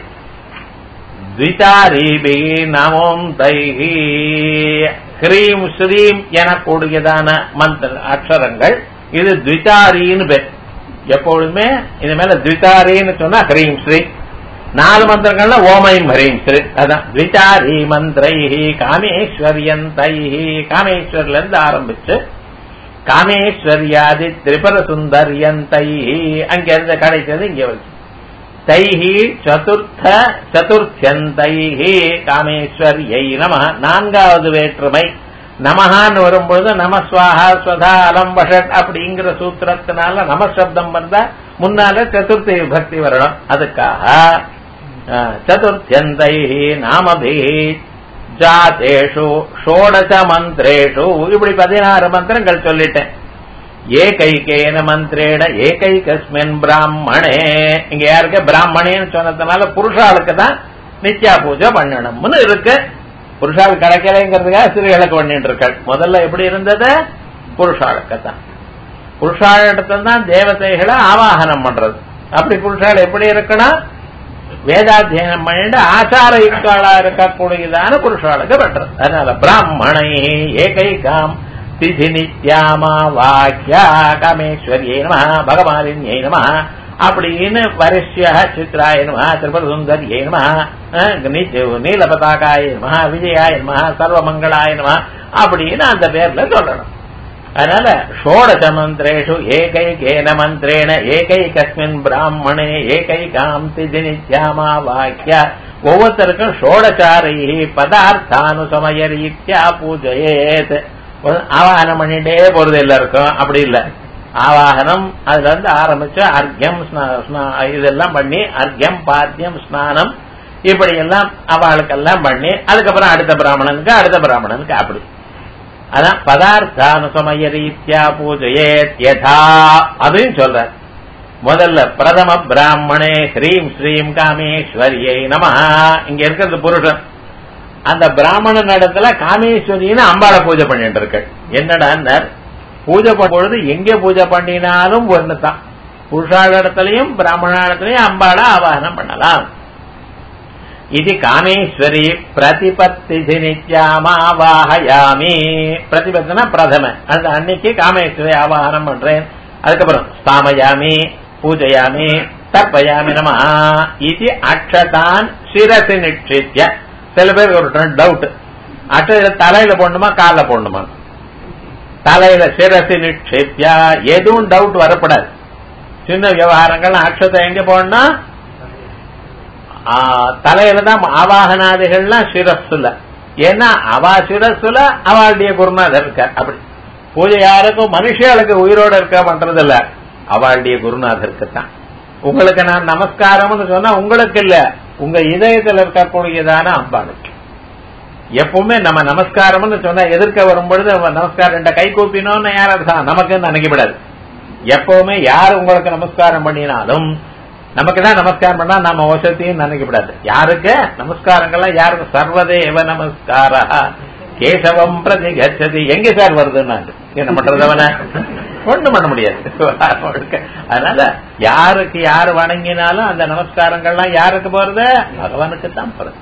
த்விதாரீபி நமோம் தைஹி ஹ்ரீம் ஸ்ரீம் என கூடியதான மந்திர அக்ஷரங்கள் இது த்விதாரின்னு பேர். எப்பொழுதுமே இது மேல த்விதாரின்னு சொன்னா ஹ்ரீம் ஸ்ரீ. நாலு மந்திரங்கள்ல ஓமைம் ஹ்ரீம் ஸ்ரீ. அதான் த்விதாரி மந்திரைஹி காமேஸ்வரியந்தைஹி காமேஸ்வரில இருந்து ஆரம்பிச்சு காமேஸ்வரியாதி திரிபுர சுந்தரியந்தைஹி அங்க இருந்து கிடைச்சது இங்க வருது. தைஹி சதுர்த்த சதுர்த்தியந்தைஹி காமேஸ்வரியை நம. நான்காவது வேற்றுமை நமஹான்னு வரும்பொழுது நமஸ்வாஹா ஸ்வதா அலம்பஷட் அப்படிங்கிற சூத்திரத்தினால நமசப்தம் வந்தா முன்னால சதுர்த்தி விபக்தி வரணும். அதுக்காக சதுர்த்தியந்தைஹி நாமபிஹி ஜாதேஷு ஷோடச மந்திரேஷு இப்படி பதினாறு மந்திரங்கள் சொல்லிட்டேன். ஏகைகேன மந்திரேட ஏகைகஸ்மின் பிராமணே இங்க யாருக்கு பிராமணேன்னு சொன்னதுனால புருஷாளுக்கு தான் நித்யா பூஜை பண்ணணும்னு இருக்கு. புருஷாள் கிடைக்கலைங்கிறதுக்காக ஸ்திரீகளுக்கு பண்ணிட்டு இருக்க. முதல்ல எப்படி இருந்தது? புருஷாளுக்கு தான். புருஷாளிடத்தான் தான் தேவதைகளை ஆவாகனம் பண்றது. அப்படி புருஷாள் எப்படி இருக்கணும்? வேதாத்தியனம் பண்ணிட்டு ஆச்சார யுக்தாளா இருக்கக்கூடியதான புருஷாளுக்கு பண்றது. அதனால பிராமணை ஏகைகாம் திதி நித்யாமா வாக்கியா காமேஸ்வரியை நம பகவானியை நம அப்படின்னு வரிஷ்யா சித்ராய நம திரிபுர சுந்தரியை நம நீலபதாகாய நம விஜயாய நம சர்வமங்களாய நம அப்படின்னு அந்த பேர்ல சொல்லணும். அதனால ஷோடச மந்திரேஷு ஏகைகேன மந்திரேண ஏகைகஸ்மின் பிராமணே ஏகைகாம் திதி நித்யாமா வாக்கியா ஒவ்வொருத்தருக்கும் ஷோடசாரை பதார்த்தானுசமய ரீத்யா பூஜையேத். ஆவாகனம் பண்ணிட்டே போறது எல்லாருக்கும் அப்படி இல்ல. ஆவாகனம் அதுல இருந்து ஆரம்பிச்சு அர்க்கியம் இதெல்லாம் பண்ணி அர்க்கியம் பாத்தியம் ஸ்நானம் இப்படி எல்லாம் அவளுக்கெல்லாம் பண்ணி அதுக்கப்புறம் அடுத்த பிராமணனுக்கு அடுத்த பிராமணனுக்கு அப்படி. அதான் பதார்த்தானுசமய ரீத்யா பூஜையே யதா அப்படின்னு சொல்ற. முதல்ல பிரதம பிராமணே ஹ்ரீம் ஸ்ரீம் காமேஸ்வரியை நம. இங்க இருக்கிறது புருஷன். அந்த பிராமணன் இடத்துல காமேஸ்வரின்னு அம்பாளை பூஜை பண்ணிட்டு இருக்க. என்னடா பூஜை பொழுது எங்க பூஜை பண்ணினாலும் ஒண்ணுதான். புருஷாளிடத்திலையும் பிராமணத்திலையும் அம்பாளை ஆவாகனம் பண்ணலாம். இது காமேஸ்வரி பிரதிபத்தி நித்யாமாவாஹயாமி. பிரதிபத்தினா பிரதம அந்த அன்னைக்கு காமேஸ்வரி ஆவாகனம் பண்றேன். அதுக்கப்புறம் ஸ்தாமயாமி பூஜையாமி தர்ப்பயாமி நம. இது அக்ஷதான் சிரசி நிட்சித்ய. சில பேருக்கு ஒரு டவுட், அட்டையில தலையில போடணுமா கால போடணுமா? தலையில சிரசி நிட்சித்யா எதுவும் டவுட் வரப்படாது. சின்ன விவகாரங்கள் அக்ஷத்தை எங்க போடணும்? தலையில தான். ஆவாகனாதிகள்லாம் சிரஸ்ல. ஏன்னா அவா சிரஸ்ல அவளுடைய குருநாதர் இருக்க. அப்படி பூஜை யாருக்கும் மனுஷர்களுக்கு உயிரோட இருக்க பண்றது இல்ல, அவளுடைய குருநாதருக்கு தான். உங்களுக்கு நான் நமஸ்காரம்னு சொன்னா உங்களுக்கு இல்ல, உங்க இதயத்தில் இருக்கக்கூடியதான அம்பாளுக்கு. எப்பவுமே நம்ம நமஸ்காரம்னு சொன்னா எதிர்க்க வரும்பொழுது நமஸ்காரம் கை கூப்பினோன்னு யாரும் நமக்கு நினைக்கப்படாது. எப்பவுமே யார் உங்களுக்கு நமஸ்காரம் பண்ணினாலும் நமக்கு தான் நமஸ்காரம் பண்ணா நம்ம வசத்தையும் நினைக்கப்படாது. யாருக்கு நமஸ்காரங்கள்லாம் யாருக்கு? சர்வதேவ நமஸ்கார கேசவம் பிரதி கச்சதி. எங்க சார் வருதுன்னா என்ன பண்றதவன ஒண்ணும் பண்ண முடியாது. அதனால யாருக்கு யாரு வணங்கினாலும் அந்த நமஸ்காரங்கள்லாம் யாருக்கு போறது? பகவானுக்கு தான் போறது.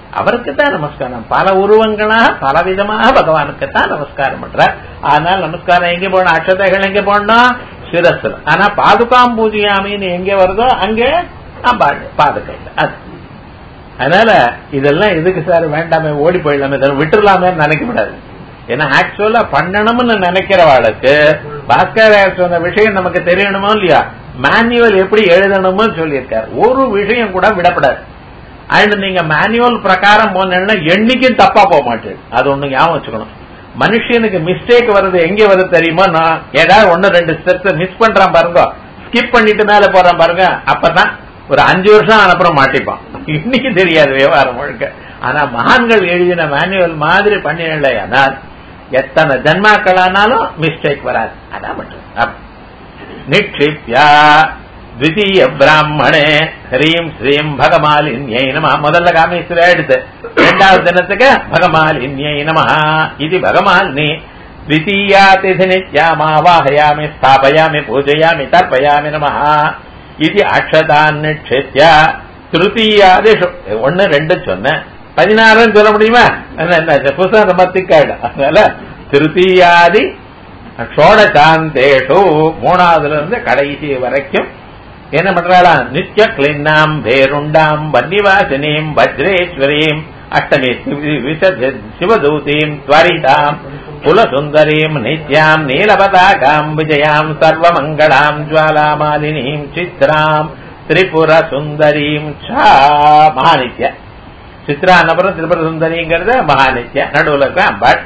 அவருக்குத்தான் நமஸ்காரம். பல உருவங்களாக பல விதமாக பகவானுக்குத்தான் நமஸ்காரம் பண்ற. அதனால நமஸ்காரம் எங்க போடணும், அக்ஷதைகள் எங்க போடணும், சிரஸ்ல. ஆனா பாதுகாம் பூஜையாமின்னு எங்க வருதோ அங்கே பாதுகை. அதனால இதெல்லாம் எதுக்கு சார் வேண்டாமே, ஓடி போயிடலாமே, விட்டுலாமே நினைக்கப்படாது. ஏன்னா ஆக்சுவலா பண்ணணும்னு நினைக்கிறவாளுக்கு பாஸ்கர் சொன்ன விஷயம் நமக்கு தெரியணுமோ இல்லையா, மேனுவல் எப்படி எழுதணுமோ சொல்லியிருக்காரு. ஒரு விஷயம் கூட விடப்படாது. அண்ட் நீங்க மேனுவல் பிரகாரம் போனா என்னைக்கும் தப்பா போக மாட்டேன். அது ஒண்ணு ஞாபகம் வச்சுக்கணும். மனுஷனுக்கு மிஸ்டேக் வருது எங்க வருது தெரியுமா, நான் ஏதாவது ஒன்னு ரெண்டு ஸ்டெப்ஸ் மிஸ் பண்றான் பாருங்க, ஸ்கிப் பண்ணிட்டு மேல போறான் பாருங்க, அப்பதான் ஒரு அஞ்சு வருஷம் அனுப்புறம் மாட்டிப்பான். இன்னைக்கு தெரியாது விவகாரம் முழுக்க. ஆனா மகான்கள் எழுதின மேனுவல் மாதிரி பண்ணினால் எத்தனை ஜன்மாக்களானாலும் மிஸ்டேக் வராது. அதான் மட்டும் நிக்ஷிப்யா த்விதீய பிராமணே ஹ்ரீம் ஸ்ரீம் பகமாலின்யை நம. முதல்ல காமேஸ்வர எடுத்து இரண்டாவது தினத்துக்கு பகமாலின்யை நம. இது பகமாலினி த்விதீயா திதி நித்யாமாவாஹயாமி ஸ்தாபயாமி பூஜயாமி தர்ப்பயாமி நம. இது அக்ஷதான் நிக்ஷித்யா திருத்தீயாதிஷு. ஒன்னு ரெண்டு சொன்ன பதினாறு சொல்ல முடியுமா, புத்தகம் ரொம்ப திக்காயிடும். அதனால திருத்தீயாதி ஷோடசாந்தேஷு மூணாவதுல இருந்து கடைசி வரைக்கும் என்ன பண்றாளா, நித்ய கிளின்னாம் பேருண்டாம் வன்னிவாசினீம் வஜ்ரேஸ்வரீம் அஷ்டமி சிவதூதீம் துவரிதாம் குலசுந்தரீம் நித்யாம் நீலபதாகாம் விஜயாம் சர்வமங்களாம் ஜுவாலாமாலினீம் சித்ராம் திரிபுர சுந்தரீம் சா. மகாநித்யா சித்ரா நபரம் திரிபுர சுந்தரிங்கிறத மகாநித்யா நடுவுல. பட்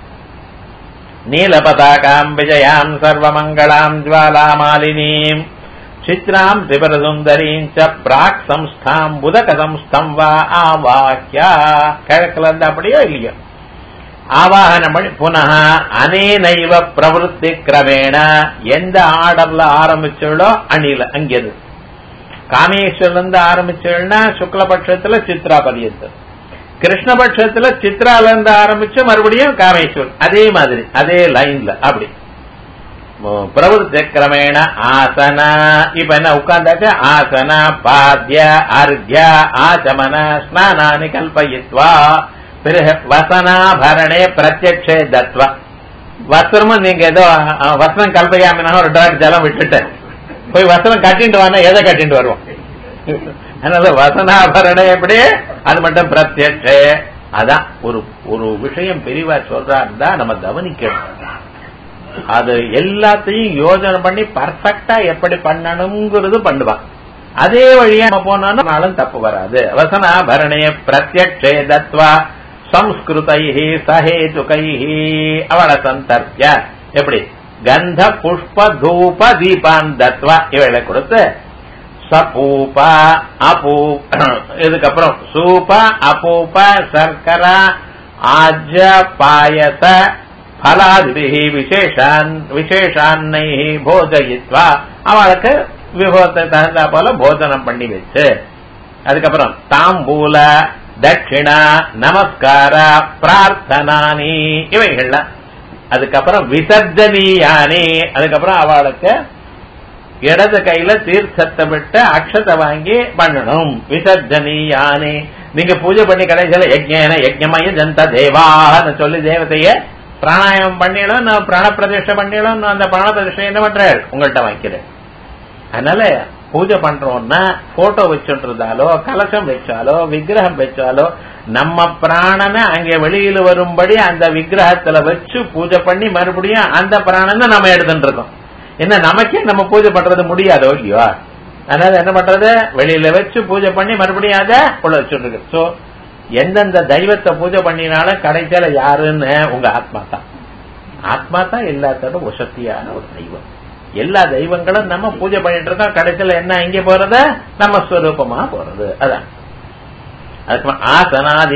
நீலபதாகாம் விஜயாம் சர்வமங்களாம் ஜுவாலாமாலினீம் சித்ராம் திரிபுர சுந்தரீம் ச பிராக் சம்ஸ்தாம் புதக சம்ஸ்தம் வா ஆவாக்கியா. கிழக்குல இருந்து அப்படியோ இல்லையோ ஆவாகனம் பண்ணி புனः அனேனைவ பிரவருத்தி கிரமேண எந்த ஆர்டர்ல ஆரம்பிச்சோ அணில அங்கியது. காமேஸ்வரன் இருந்து ஆரம்பிச்சோம்னா சுக்லபட்சத்துல சித்ரா பரியந்தம், கிருஷ்ணபட்சத்துல சித்ரால இருந்து ஆரம்பிச்சு மறுபடியும் காமேஸ்வரன், அதே மாதிரி அதே லைன்ல அப்படி பிரவருத்தி கிரமேண ஆசன. இப்ப என்ன உட்கார்ந்தாச்சு, ஆசன பாத்திய அர்க்ய ஆச்சமன ஸ்நானானி கல்பயித்வா பிறகு வசனாபரணே பிரத்யக்ஷே தத்வா. வஸ்திரமும் நீங்க ஏதோ வஸ்திரம் கல்பயாமினா ஒரு டாட் ஜலம் விட்டுட்டு போய் வஸ்திரம் கட்டிட்டு வானா எதை கட்டிட்டு வருவோம். அதனால வசனாபரணே எப்படி, அது மட்டும் பிரத்யக்ஷே. அதான் ஒரு ஒரு விஷயம் பெரியவா சொல்றாருந்தா நம்ம கவனிக்கணும். அது எல்லாத்தையும் யோஜனை பண்ணி பர்ஃபெக்டா எப்படி பண்ணணுங்கிறது பண்ணுவான். அதே வழியா நம்ம போனாலும் தப்பு வராது. வசனாபரணே பிரத்யக்ஷே தத்வா சம்ஸ்கிருதைஹி சஹேதுகைஹி அவள சந்தர்ப்ய. எப்படி கந்த புஷ்ப தூப தீபான் தத்வா இவளை கொடுத்து சபூப அபூ, இதுக்கப்புறம் சூப அபூப சர்க்கரா ஆஜ பாயச பலாதிபிஹி விசேஷான் விசேஷான்னை போஜயித்வா அவளுக்கு விபவத்தை தகுந்தா போல போஜனம் பண்ணி வச்சு, அதுக்கப்புறம் தாம்பூல தட்சிணா நமஸ்கார பிரார்த்தனானி இவைகள்ல, அதுக்கப்புறம் விசர்ஜனீயானி, அதுக்கப்புறம் அவளுக்கு இடது கையில தீர்த்தத்தை விட்டு அக்ஷத்தை வாங்கி பண்ணணும். விசர்ஜனீயானி நீங்க பூஜை பண்ணி கடைசியில யஜ்ஞேன யஜ்ஞமய ஜந்த தேவான்னு சொல்லி தேவதைய பிராணாயாமம் பண்ணிடும், நான் பிராண பிரதிஷ்டை பண்ணிடும், அந்த பிராண பிரதிஷ்டை என்ன பண்றேன் உங்கள்கிட்ட வைக்கிறேன். அதனால பூஜை பண்றோம்னா போட்டோ வச்சுட்டு இருந்தாலோ கலசம் வச்சாலோ விக்கிரகம் வச்சாலோ நம்ம பிராணனை அங்கே வெளியில வரும்படி அந்த விக்கிரகத்துல வச்சு பூஜை பண்ணி மறுபடியும் அந்த பிராணனை நம்ம எடுத்துட்டு இருக்கோம். என்ன நமக்கே நம்ம பூஜை பண்றது முடியாதோ இல்லையோ, அதனால என்ன பண்றது வெளியில வச்சு பூஜை பண்ணி மறுபடியும் அதை உள்ள வச்சுட்டு இருக்கு. சோ எந்தெந்த தெய்வத்தை பூஜை பண்ணினாலும் கடைசியில யாருன்னு உங்க ஆத்மா தான். ஆத்மா தான் எல்லாத்தோட வசதியான ஒரு தெய்வம். எல்லா தெய்வங்களும் நம்ம பூஜை பண்ணிட்டு இருக்கோம், கடைசியில என்ன இங்க போறது நம்ம ஸ்வரூபமா போறது. அதான் அதுக்கு ஆசனாதி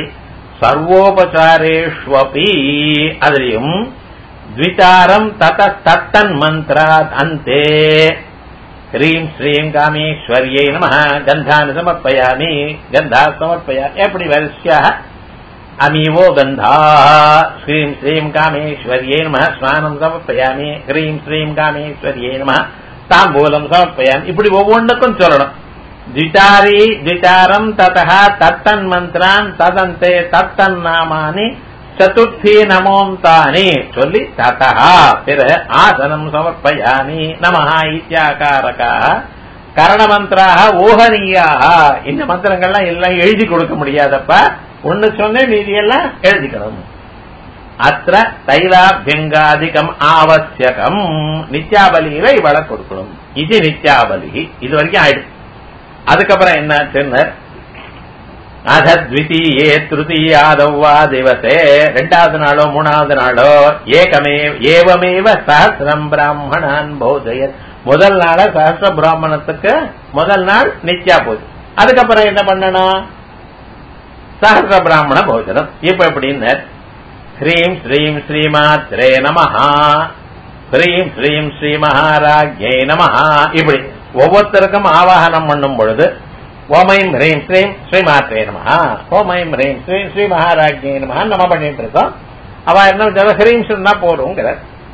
சர்வோபசாரேஷ்வபி அதுலயும் த்விதாரம் தத தத்தன் மந்திராத் அந்தே ஹ்ரீம் ஸ்ரீம் காமேஸ்வரியை நம கந்தானு சமர்ப்பயாமி கந்தா சமர்ப்பயா எப்படி வரிசையா அமீவோ கந்தா ஸ்ரீம் ஸ்ரீம் காமேஸ்வரியை நம ஸ்நானம் சமர்ப்பயாமி ஹ்ரீம் ஸ்ரீம் காமேஸ்வரியை நம தாம்பூலம் சமர்ப்பயாமி இப்படி ஒவ்வொன்றுக்கும் சொல்லணும். द्विचारी द्विचारम ततः तत्तन मंत्रान तदंते तत्तन नामानि चतुर्थी नमोन्तानि சொல்லி ततः फिर आसनं समर्पयामि नमः इत्याकारकाः கரண மந்திராக ஊகனீயாக. இந்த மந்திரங்கள்லாம் எல்லாம் எழுதி கொடுக்க முடியாதப்ப ஒன்னு சொன்ன மீதி எல்லாம் எழுதிக்கணும். அத்த தைலாபியங்காதிகம் ஆவசியகம். நித்யாபலியில இவளை கொடுக்கணும். இது நித்யாபலி. இது வரைக்கும் ஆயிடுச்சு. அதுக்கப்புறம் என்ன அதத்விதீயே திருத்தீயாதவ்வா திவசே ரெண்டாவது நாளோ மூணாவது நாளோ ஏகமே ஏவமேவ சஹஸ்ரம் பிராமணான் போஜயத். முதல் நாள சஹஸ்ர பிராமணத்துக்கு முதல் நாள் நித்யா பூஜை. அதுக்கப்புறம் என்ன பண்ணணும்? சஹஸ்ர பிராமண போஜனம். இப்ப எப்படின்னு ஹ்ரீம் ஸ்ரீம் ஸ்ரீமாத்ரே நமஹா, ஹ்ரீம் ஸ்ரீம் ஸ்ரீ மகாராஜ்யை நமஹா. இப்படி ஒவ்வொருத்தருக்கும் ஆவாகனம் பண்ணும் பொழுது ஓமைம் ஹ்ரீம் ஸ்ரீம் ஸ்ரீமாத்ரே நமஹா, ஓமைம் ஹ்ரீம் ஸ்ரீம் ஸ்ரீ மகாராஜ்யை நமஹா நம்ம பண்ணிட்டு இருக்கோம். அவ என்ன ஹ்ரீம் சொன்னா போறோங்கிற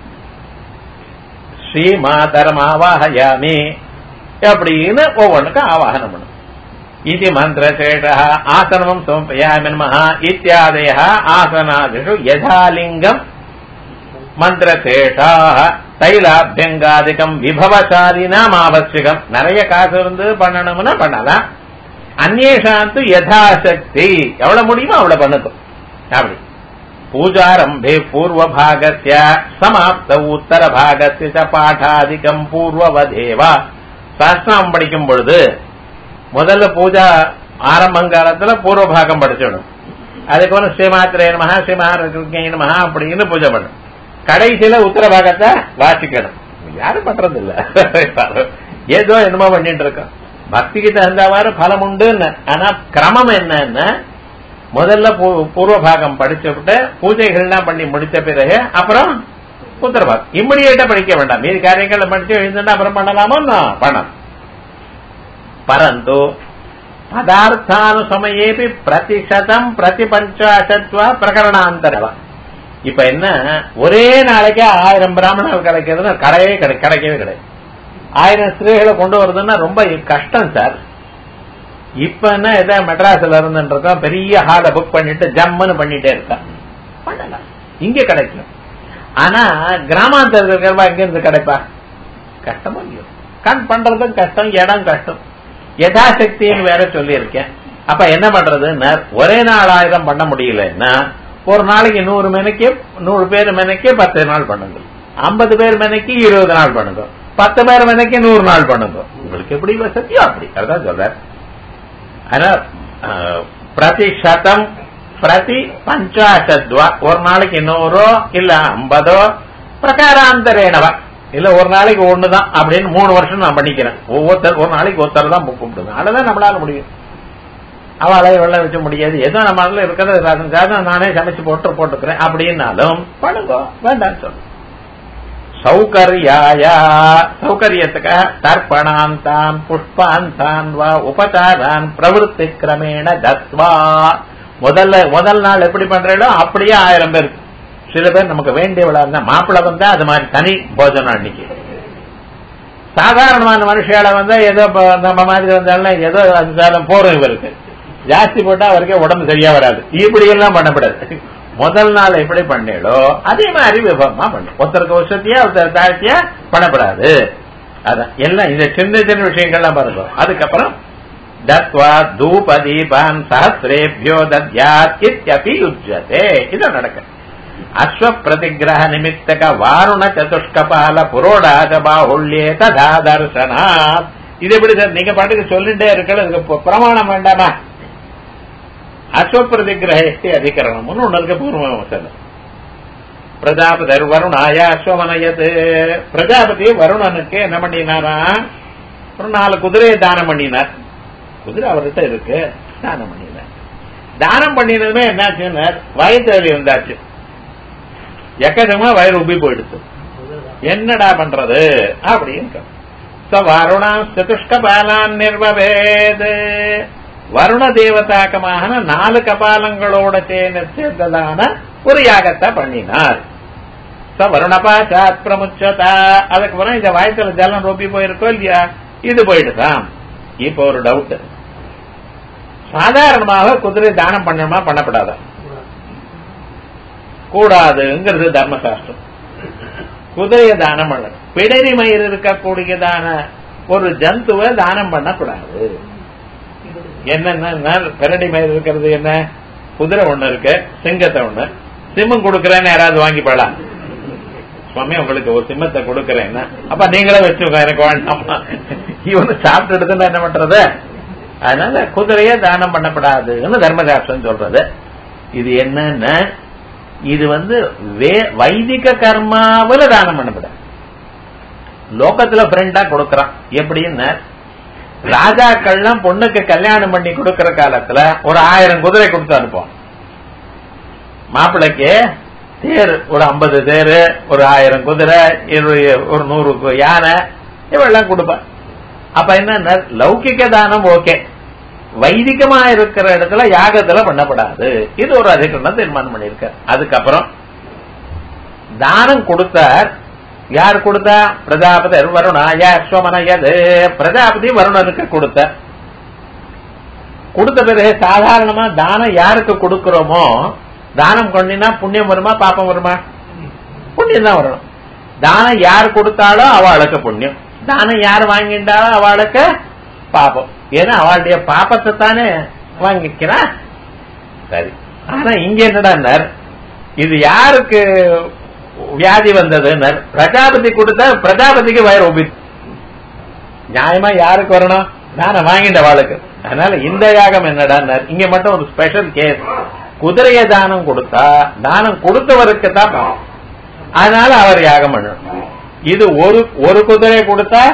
ஸ்ரீமாதரம் ஆவாஹயாமி அப்படின்னு ஒவ்வொன்றுக்கும் ஆவாகனம் பண்ணும். இது மந்திரசேஷ ஆசனம் சமர்ப்பயாமி நமஹ இத்தியாதய ஆசனாதிஷு யதாலிங்கம் மந்திரசேஷாக தைலாபியங்காதிகம் விபவசாலினாம் ஆவசியம். நிறைய காசு இருந்து பண்ணணும்னா பண்ணலாம். அந்நேஷாந்து யதாசக்தி எவ்வளவு முடியுமோ அவ்வளவு பண்ணுக்கும். அப்படி பூஜாரம்பே பூர்வபாகஸ்ய சமாப்த உத்தர பாகஸ்ய பாடாதிகம் பூர்வவதேவா. சாஸ்திரம் படிக்கும் பொழுது முதல்ல பூஜா ஆரம்பங்காலத்துல பூர்வபாகம் படிச்சிடணும். அதுக்கப்புறம் ஸ்ரீமாத்திரே நமஹ ஸ்ரீமஹாராஜ்ஞை நமஹ அப்படின்னு பூஜை பண்ணும். கடைசியில உத்தர பாகத்தை வாசிக்கணும். யாரும் பண்றது இல்ல, ஏதோ என்னமோ பண்ணிட்டு இருக்கோம். பக்திக்கு தகுந்தவாறு பலம் உண்டு. ஆனா கிரமம் என்னன்னா முதல்ல பூர்வபாகம் படிச்சுட்டு பூஜைகள்லாம் பண்ணி முடிச்ச பிறகு அப்புறம் உத்தரபாகம் இம்மிடியேட்டா படிக்க வேண்டாம். மீதி காரியங்களை படிச்சு எழுந்துட்டா அப்புறம் பண்ணலாமோ பண்ணலாம். பரந்து பதார்த்தானுசமயேபி பிரதிசதம் பிரதி பஞ்சாசத்வா பிரகரணாந்தரவா. இப்ப என்ன ஒரே நாளைக்கு ஆயிரம் பிராமணர்கள் கிடைக்கிறதுன்னா கடையே கிடைக்கவே கிடையாது. ஆயிரம் ஸ்திரீகளை கொண்டு வருதுன்னா ரொம்ப கஷ்டம் சார். இப்ப என்ன ஏதாவது மெட்ராஸ்ல இருந்துன்றதா பெரிய ஹாலை புக் பண்ணிட்டு ஜம்முன்னு பண்ணிட்டே இருக்கா. பண்ணலாம், இங்க கிடைக்கும். ஆனா கிராமாந்தர இருக்கிறவா எங்க இருந்து கிடைப்பா? கஷ்டமா இல்லையோ? கண் பண்றதும் கஷ்டம், இடம் கஷ்டம். யதாசக்தின்னு வேற சொல்லி இருக்கேன். அப்ப என்ன பண்றதுன்னா ஒரே நாள் ஆயிரம் பண்ண முடியலன்னா ஒரு நாளைக்கு நூறு மெனைக்கு நூறு பேர் மெனைக்கு பத்து நாள் பண்ணுங்க, ஐம்பது பேர் மெனைக்கு இருபது நாள் பண்ணுங்க, பத்து பேர் மெனைக்கு நூறு நாள் பண்ணுங்க. உங்களுக்கு எப்படி வசதியோ அப்படி. அதுதான் சொல்ற. ஆனா பிரதி சதம் பிரதி பஞ்சாசத்வா ஒரு நாளைக்கு நூறோ இல்ல ஐம்பதோ பிரகாராந்தரேனவா இல்ல ஒரு நாளைக்கு ஒண்ணுதான் அப்படின்னு மூணு வருஷம் நான் பண்ணிக்கிறேன். ஒவ்வொருத்தர் ஒரு நாளைக்கு ஒருத்தர் தான் கூப்பிடுவேன். அதுதான் நம்மளால முடியும். அவளை வெள்ளம் வச்ச முடியாது. ஏதோ நம்மளால இருக்கிறத நானே சமைச்சு போட்டு போட்டுக்கிறேன் அப்படின்னாலும் பண்ணுங்க, வேண்டாம் சொல்லு. சௌகர்யாயா சௌகரியத்துக்காக தர்ப்பணாந்தான் புஷ்பாந்தான் வா உபசாரான் பிரவருத்தி கிரமேண தத்வா. முதல்ல முதல் நாள் எப்படி பண்றீங்களோ அப்படியே ஆயிரம் பேர். சில பேர் நமக்கு வேண்டியவளா இருந்தா மாப்பிள்ள வந்தா அது மாதிரி தனி போஜனம். அன்னைக்கு சாதாரணமான மனுஷால வந்தா ஏதோ நம்ம மாதிரி வந்தாலும் ஏதோ அது போறோம். இவருக்கு ஜாஸ்தி போட்டா அவருக்கே உடம்பு சரியா வராது. இப்படி எல்லாம் பண்ணப்படாது. முதல் நாள் எப்படி பண்ணீங்களோ அதே மாதிரி விபவமா பண்ணும். ஒருத்தருக்கு வசதியா ஒருத்தர் தாழ்த்தியா பண்ணப்படாது. அதான் எல்லாம் இந்த சின்ன சின்ன விஷயங்கள்லாம் பாருங்க. அதுக்கப்புறம் தத்வா தூப தீபான் சஹஸ்ரேபியோ தத்யாத் இத்யபி யுஜ்யதே. இது நடக்க அஸ்வ பிரதிகிரக நிமித்தக வாருண சதுஷ்கபால புரோடாஜ பாஹுல்யே ததா தர்சனாத். இது எப்படி சார் நீங்க பாட்டுக்கு சொல்லிட்டே இருக்க, அதுக்கு பிரமாணம் வேண்டாமா? அஸ்வ பிரதிகிரகே அதிகரணம் ஒன்னு இருக்கு. பூர்வம் பிரஜாபதி வருணாய அஸ்வமனயது. பிரஜாபதி வருணனுக்கு என்ன பண்ணினாரா? ஒரு நாலு குதிரையை தானம் பண்ணினார். குதிரை அவர்கிட்ட இருக்கு, தானம் பண்ணினார். தானம் பண்ணினதுமே என்னாச்சுன்னு வயிற்று வலி வந்தாச்சு. எக்கச்சமா வயிறு உப்பி போயிடுச்சு. என்னடா பண்றது அப்படின்னு வருணா சதுஷ்க பாலான் நிர்வவேது. வருண தேவதாக்கமான நாலு கபாலங்களோட சேர்ந்ததான ஒரு யாகத்தை பண்ணினார். வருணபாச்சாத் பிரமுச்சதா. அதுக்கு பிறகு இந்த வயத்துல ஜலம் ரொப்பி போயிருக்கோ இல்லையா, இது போயிடுதான். இப்ப ஒரு டவுட், சாதாரணமாக குதிரை தானம் பண்ணணுமா பண்ணப்படாதா? கூடாதுங்கிறது தர்மசாஸ்திரம். குதிரையை தானம் பண்ணணும். பிடரி மயிர் இருக்கக்கூடியதான ஒரு ஜந்துவை தானம் பண்ணக்கூடாது. என்னன்னா பிடரி மயிர் இருக்கிறது என்ன? குதிரை ஒண்ணு இருக்கு, சிங்கத்தை ஒண்ணு. சிம்மம் கொடுக்கறேன்னு யாராவது வாங்கி போடலாம்? சுவாமி உங்களுக்கு ஒரு சிம்மத்தை கொடுக்கறேன்னா அப்ப நீங்களே வச்சுக்கோ, எனக்கு வேண்டாமா? இவனு சாப்பிட்டு எடுத்துன்னா என்ன பண்றது? அதனால குதிரையை தானம் பண்ணப்படாதுன்னு தர்மசாஸ்திரம் சொல்றது. இது என்னன்னா இது வந்து வைதிக கர்மாவில தானம் பண்ணப்படாது. லோகத்துல ஃப்ரெண்டா கொடுக்கறான். எப்படின்னு ராஜாக்கள்லாம் பொண்ணுக்கு கல்யாணம் பண்ணி கொடுக்கற காலத்துல ஒரு ஆயிரம் குதிரை கொடுத்து அனுப்புவோம். மாப்பிள்ளைக்கு தேர் ஒரு ஐம்பது தேர், ஒரு ஆயிரம் குதிரை, ஒரு நூறு யானை இவெல்லாம் கொடுப்பேன். அப்ப என்ன லௌகிக தானம் ஓகே, வைதிகமா இருக்கிற இடத்துல யாகத்துல பண்ணப்படாது. இது ஒரு அதிகரணம் தீர்மானம் பண்ணிருக்க. அதுக்கப்புறம் தானம் கொடுத்தார். யார் கொடுத்தா? பிரஜாபதி வருணாய அஸ்வமனயது. பிரஜாபதி வருணனுக்கு கொடுத்த கொடுத்த பிறகு சாதாரணமா தானம் யாருக்கு கொடுக்கிறோமோ, தானம் கொண்டினா புண்ணியம் வருமா பாப்பம் வருமா? புண்ணியம் தான் வரணும். தானம் யார் கொடுத்தாலோ அவளுக்கு புண்ணியம், தானம் யார் வாங்கிட்டாலோ அவளுக்கு பாப்பம். ஏன்னா அவளுடைய பாப்பத்தை தானே வாங்கிக்கிறா. சரி, ஆனா இங்க என்னடா இது யாருக்கு வியாதி வந்ததுன்னு பிரஜாபதி கொடுத்தா பிரஜாபதிக்கு வயிறு உபி. நியாயமா யாருக்கு வரணும்? தானம் வாங்கிட்ட அவளுக்கு. அதனால இந்த யாகம் என்னடா இங்க மட்டும் ஒரு ஸ்பெஷல் கேஸ். குதிரைய தானம் கொடுத்தா தானம் கொடுத்தவருக்கு தான் பாவம். அதனால அவர் யாகம் பண்ணணும். இது ஒரு ஒரு குதிரை கொடுத்தா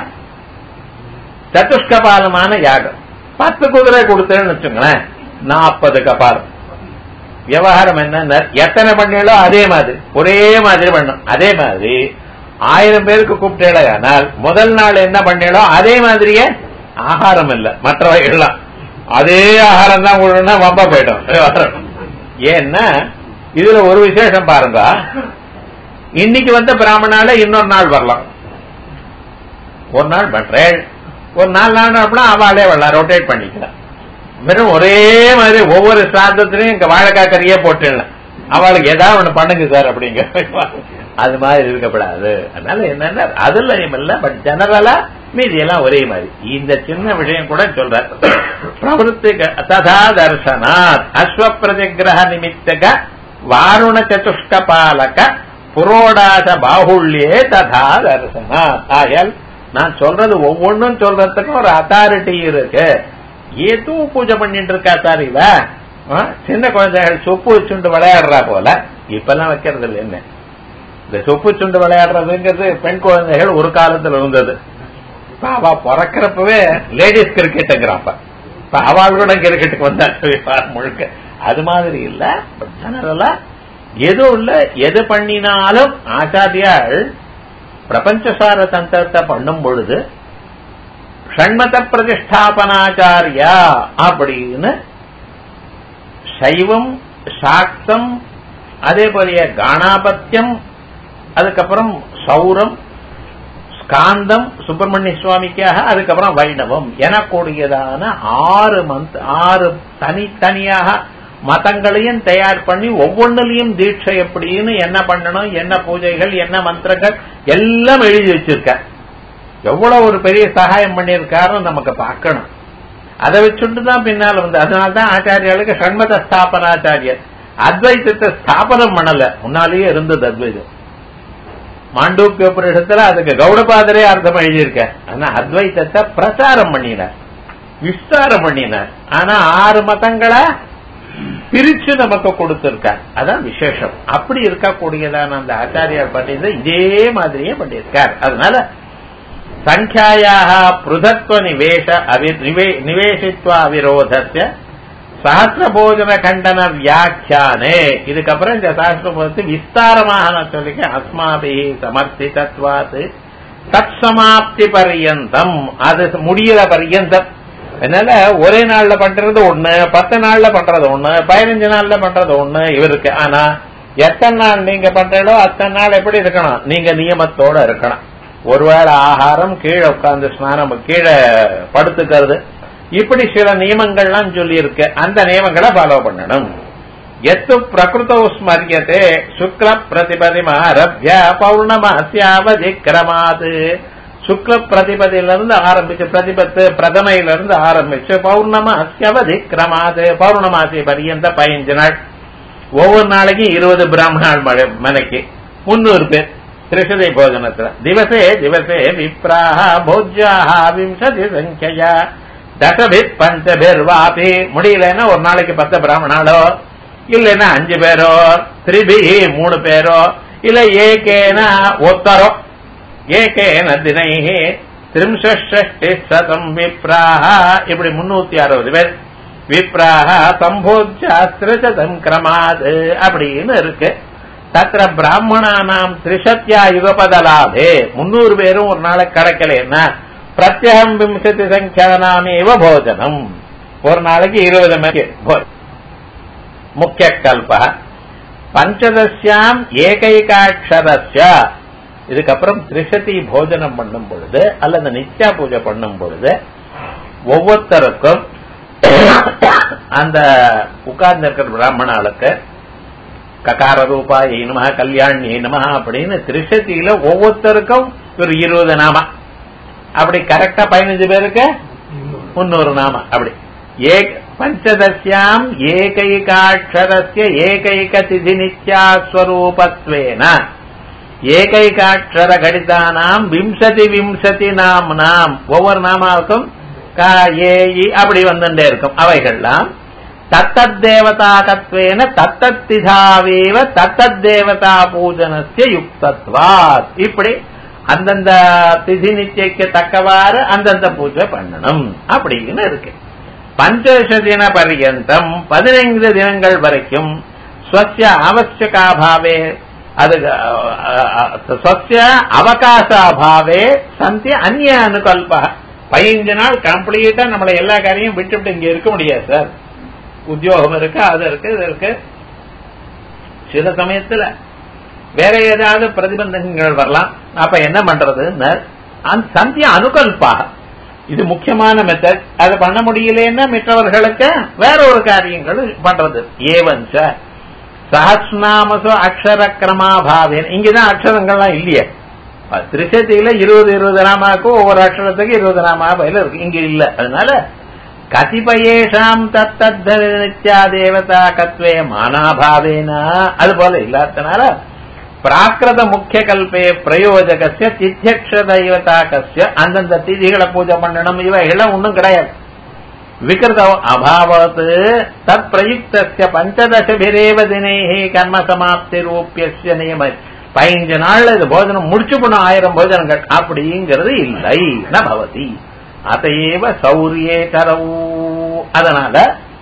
சதுஷ்கபாலமான யாகம். பத்து குதிரை கொடுத்தேன்னு வச்சுங்களேன், நாற்பது கபாலம். விவகாரம் என்ன? எத்தனை பண்ணீங்களோ அதே மாதிரி ஒரே மாதிரி பண்ணும். அதே மாதிரி ஆயிரம் பேருக்கு கூப்பிட்டேனால் முதல் நாள் என்ன பண்ணீங்களோ அதே மாதிரியே ஆகாரம் இல்ல, மற்றவைகள்லாம் அதே ஆகாரம் தான் கொடுனா வம்ப போயிடும் விவகாரம். ஏன்னா இதுல ஒரு விசேஷம் பாருங்க, இன்னைக்கு வந்த பிராமணால இன்னொரு நாள் வரலாம். ஒரு நாள் பண்றேன், ஒரு நாலு நாள் அப்படின்னா அவளே வரலாம், ரொட்டேட் பண்ணிக்கலாம். வெறும் ஒரே மாதிரி ஒவ்வொரு சாதத்திலையும் இங்க வாழைக்காய் கறியே போட்டுல அவளுக்கு ஏதாவது ஒண்ணு பண்ணுங்க சார் அப்படிங்க. அது மாதிரி இருக்கப்படாது. அதனால என்னன்னா அதுல இல்ல, பட் ஜெனரலா மீதி எல்லாம் ஒரே மாதிரி. இந்த சின்ன விஷயம் கூட சொல்ற பிரவருத்தி ததா தர்சனாத் அஸ்வ பிரதிகிரக நிமித்தக வாருண சதுஷ்கபாலக புரோடாச பாகுள்யே ததா தர்சனாத். ஆயல் நான் சொல்றது ஒவ்வொன்றும் சொல்றதுக்கும் ஒரு அத்தாரிட்டி இருக்கு. ஏதோ பூஜை பண்ணிட்டு இருக்கா சார் இவ, சின்ன குழந்தைகள் சொப்பு வச்சுண்டு விளையாடுறா போல. இப்பெல்லாம் வைக்கிறது இல்லை. என்ன இந்த சொப்பு சுண்டு விளையாடுறதுங்கிறது பெண் குழந்தைகள் ஒரு காலத்துல இருந்தது. இப்ப அவ பிறக்கிறப்பவே லேடிஸ் கிரிக்கெட்டுங்கிறாப்ப. இப்ப அவள் கூட கிரிக்கெட்டுக்கு வந்தா முழுக்க அது மாதிரி இல்ல. ஜெனரலா எதுவும் இல்ல, எது பண்ணினாலும் ஆச்சாரியால் பிரபஞ்சசார தந்திரத்தை பண்ணும் பொழுது ஷண்மத பிரதிஷ்டாபனாச்சாரியா அப்படின்னு சைவம், சாக்தம், அதே போல காணாபத்தியம், அதுக்கப்புறம் சௌரம், ஸ்காந்தம் சுப்பிரமணிய சுவாமிக்காக, அதுக்கப்புறம் வைணவம் எனக்கூடியதான ஆறு மந்த் ஆறு தனித்தனியாக மதங்களையும் தயார் பண்ணி ஒவ்வொன்றிலையும் தீட்சை எப்படின்னு என்ன பண்ணணும், என்ன பூஜைகள், என்ன மந்திரங்கள் எல்லாம் எழுதி வச்சிருக்க. எவ்வளவு ஒரு பெரிய சகாயம் பண்ணியிருக்காருன்னு நமக்கு பார்க்கணும். அதை வச்சுட்டு தான் பின்னால் வந்து, அதனால்தான் ஆச்சாரியாளுக்கு ஷண்மத ஸ்தாபனாச்சாரியர். அத்வைத்தத்தை ஸ்தாபனம் பண்ணல, முன்னாலேயே இருந்தது அத்வைதம். மாண்டூக்கிய உபநிஷத்துல அதுக்கு கௌடபாதரே அர்த்தம் எழுதியிருக்க. ஆனா அத்வைத்தத்தை பிரச்சாரம் பண்ணினார், விஸ்தாரம் பண்ணினார். ஆனா ஆறு மதங்களை பிரிச்சு நமக்கு கொடுத்திருக்கார். அதான் விசேஷம். அப்படி இருக்கக்கூடியதான அந்த ஆச்சாரியார் பண்ணியது இதே மாதிரியே பண்ணியிருக்கார். அதனால சங்கியாயாக பிருதத்வ நிவேஷ நிவேசித்வ அவிரோதத்தை சஹஸ்ர போஜன கண்டன வியாக்கியானே. இதுக்கப்புறம் இந்த சஹஸ்ர போஜனத்தை விஸ்தாரமாக நான் சொல்லிக்க அஸ்மாபி சமர்த்தித்வாத் தத் சமாப்தி பர்யந்தம், அது முடிகிற பர்யந்தம். அதனால ஒரே நாள்ல பண்றது ஒண்ணு, பத்து நாள்ல பண்றது ஒண்ணு, பதினஞ்சு நாள்ல பண்றது ஒண்ணு இவருக்கு. ஆனா எத்தனை நாள் நீங்க பண்றீங்களோ அத்தனை நாள் எப்படி இருக்கணும், நீங்க நியமத்தோட இருக்கணும். ஒருவேளை ஆகாரம், கீழே உட்கார்ந்து ஸ்நானம், கீழே படுத்துக்கிறது, இப்படி சில நியமங்கள்லாம் சொல்லி இருக்கு. அந்த நியமங்களை ஃபாலோ பண்ணணும். எத்து பிரகிருதோ ஸ்மரியதே சுக்ல பிரதிபதிமாரப்ய பௌர்ணமாஸ்யாவதிக்ரமாது. சுக்ல பிரதிபதியிலிருந்து ஆரம்பிச்சு, பிரதிபத்து பிரதமையிலிருந்து ஆரம்பிச்சு பௌர்ணமாஸ்யாவதிக்ரமாது பௌர்ணமாசி பரியந்த பதினஞ்சு நாள். ஒவ்வொரு நாளைக்கும் இருபது பிராமணாள் மனைக்கு முன்னூறு பேர் திரிசதை போஜனத்துல. திவசே திவசே விப்ராஹ போஜ்யாஹ விம்சதி சங்கையா தசபித் பஞ்சபிர் வாபி. முடியலன்னா ஒரு நாளைக்கு பத்து பிராமணாலோ, இல்லைன்னா அஞ்சு பேரோ, திரிபி மூணு பேரோ, இல்ல ஏகேன ஒத்தரோ, ஏகேன தினை திரிம்ஷஷ்டி சதம் விப்ராஹ. இப்படி முன்னூத்தி அறுபது பேர் விப்ராஹ சம்போஜாஸ்திரசதம் கிரமாது அப்படின்னு இருக்கு. தத்திர பிராமணானாம் திரிசத்யா யுகபதலாபே. முன்னூறு பேரும் ஒரு நாளைக்கு கிடைக்கலன்னா பிரத்யகம் விம்சதி சங்கியானாமேவ போஜனம். ஒரு நாளைக்கு இருபது மணி. முக்கிய கல்ப பஞ்சதசியாம் ஏகைகாட்சரஸ்ய. இதுக்கப்புறம் திரிசதி போஜனம் பண்ணும் பொழுது அல்லது நித்யா பூஜை பண்ணும் பொழுது ஒவ்வொருத்தருக்கும் அந்த உட்கார்ந்து இருக்கிற பிராமணாளுக்கு ககார ரூபா ஏனமா கல்யாண் ஏனமா அப்படின்னு திரிசதியில ஒவ்வொருத்தருக்கும் ஒரு இருபது நாமா. அப்படி கரெக்டா பதினஞ்சு பேருக்கு முன்னூறு நாமா. அப்படி பஞ்சதசியாம் ஏகைகாட்சரஸ்ய ஏகைக திதி நித்யாஸ்வரூபத்வேன ஏகைகாட்சர கடிதானாம் விம்சதி விம்சதி நாம் நாம். ஒவ்வொரு நாமாவுக்கும் அப்படி வந்துட்டே இருக்கும். அவைகள்லாம் தத்தத் தேவதாகத்வேன தத்தத் திதாவேவ தத்தத் தேவதா பூஜனஸ்ய யுக்தத்வாத். இப்படி அந்தந்த திதி நிச்சயக்கு தக்கவாறு அந்தந்த பூஜை பண்ணணும் அப்படின்னு இருக்கு. பஞ்சதச தின பர்யந்தம் பதினைந்து தினங்கள் வரைக்கும் ஸ்வஸ்ய அவசியகாபாவே அது ஸ்வஸ்ய அவகாசாபாவே சந்தி அந்நிய அனுகல்ப. பதினஞ்சு நாள் கம்ப்ளீட்டா நம்மள எல்லா காரியம் விட்டுவிட்டு இங்க இருக்க முடியாது சார். உத்தியோகம் இருக்கு, அது இருக்கு, இது இருக்கு. சில சமயத்துல வேற ஏதாவது பிரதிபந்தங்கள் வரலாம். அப்ப என்ன பண்றதுன்னு சந்திய அனுகல்பா. இது முக்கியமான மெத்தட். அதை பண்ண முடியலன்னா மற்றவர்களுக்கு வேற ஒரு காரியங்கள் பண்றது. ஏவஞ்ச சஹஸ்நாமசோ அக்ஷர கிரமாபாவேன். இங்கதான் அக்ஷரங்கள்லாம் இல்லையே. திரிசதியில இருபது இருபது நாமாக்கும் ஒவ்வொரு அக்ஷரத்துக்கு இருபது நாமா பயில இருக்கு, இங்க இல்ல. அதனால கதிபயேஷாம் தத்தத் நித்யா தேவதா கத்வே மானாபாவேனா அது போல இல்லாதனால பிராகிருத முக்கிய கல்பே பிரயோஜகசிய தித்யக்ஷ தெய்வதாகஸ்ய அந்தந்த திதிகளை பூஜை பண்ணணும். இவைகளை ஒன்றும் கிடையாது. விகிருத அபாவத் தத் பிரயுக்தஸ்ய பஞ்சதசபிரேவ தினேஹி கர்ம சமாப்தி ரூபியஸ்ய நியம. பதினஞ்சு நாள்ல இது போஜனம் முடிச்சு போன ஆயிரம் போஜனங்கள் அப்படிங்கிறது இல்லை. ந பவதி அதையேவ சௌரியே தரவு. அதனால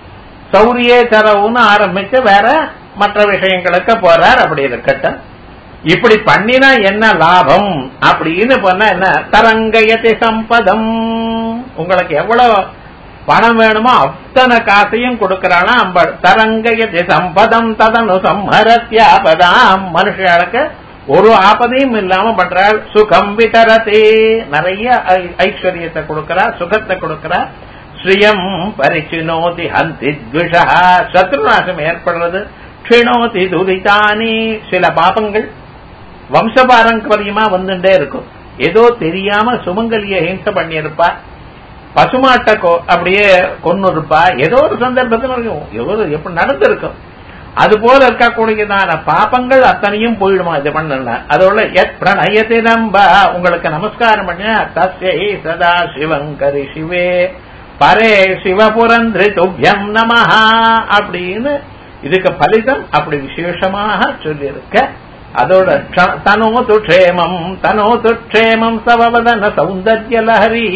சௌரியே தரவுன்னு ஆரம்பிச்சு வேற மற்ற விஷயங்களுக்கு போறார். அப்படி இருக்கட்டும். இப்படி பண்ணினா என்ன லாபம் அப்படின்னு பண்ண என்ன தரங்கயதி சம்பதம். உங்களுக்கு எவ்வளவு பணம் வேணுமோ அத்தனை காசையும் கொடுக்கறானா அம்பாள். தரங்கயதி சம்பதம் ததனு சம்ஹரத்யாபதாம். மனுஷர்களுக்கு ஒரு ஆபதையும் இல்லாம பண்றாள். சுகம் விதரதே. நிறைய ஐஸ்வர்யத்தை கொடுக்கறா, சுகத்தை கொடுக்கறா. ஸ்ரீயம் பரிச்சினோதி ஹந்தி த்விஷா. சத்ருநாசம் ஏற்படுறது. க்ஷிணோதி துரிதானி. சில பாபங்கள் வம்சபாரம்பரியமா வந்துட்டே இருக்கும். ஏதோ தெரியாம சுமங்கலிய ஹிம்சை பண்ணியிருப்பா, பசுமாட்டை அப்படியே கொண்டு இருப்பா, ஏதோ ஒரு சந்தர்ப்பத்தில் இருக்கும், எப்படி நடந்திருக்கும். அது போல இருக்கக்கூடியதான பாபங்கள் அத்தனையும் போயிடுமா இது பண்ண. அதோட எத் பிரணயத்தை நம்ப உங்களுக்கு நமஸ்காரம் பண்ண தஸ்யை சதா சிவங்கரி சிவே பரே சிவபுரந்திரி துப்யம் நமஹா அப்படின்னு இதுக்கு பலிதம் அப்படி விசேஷமாக சொல்லியிருக்க. அதோட தனோது க்ஷேமம் தனோது க்ஷேமம் சவவதன சௌந்தர்ய லஹரி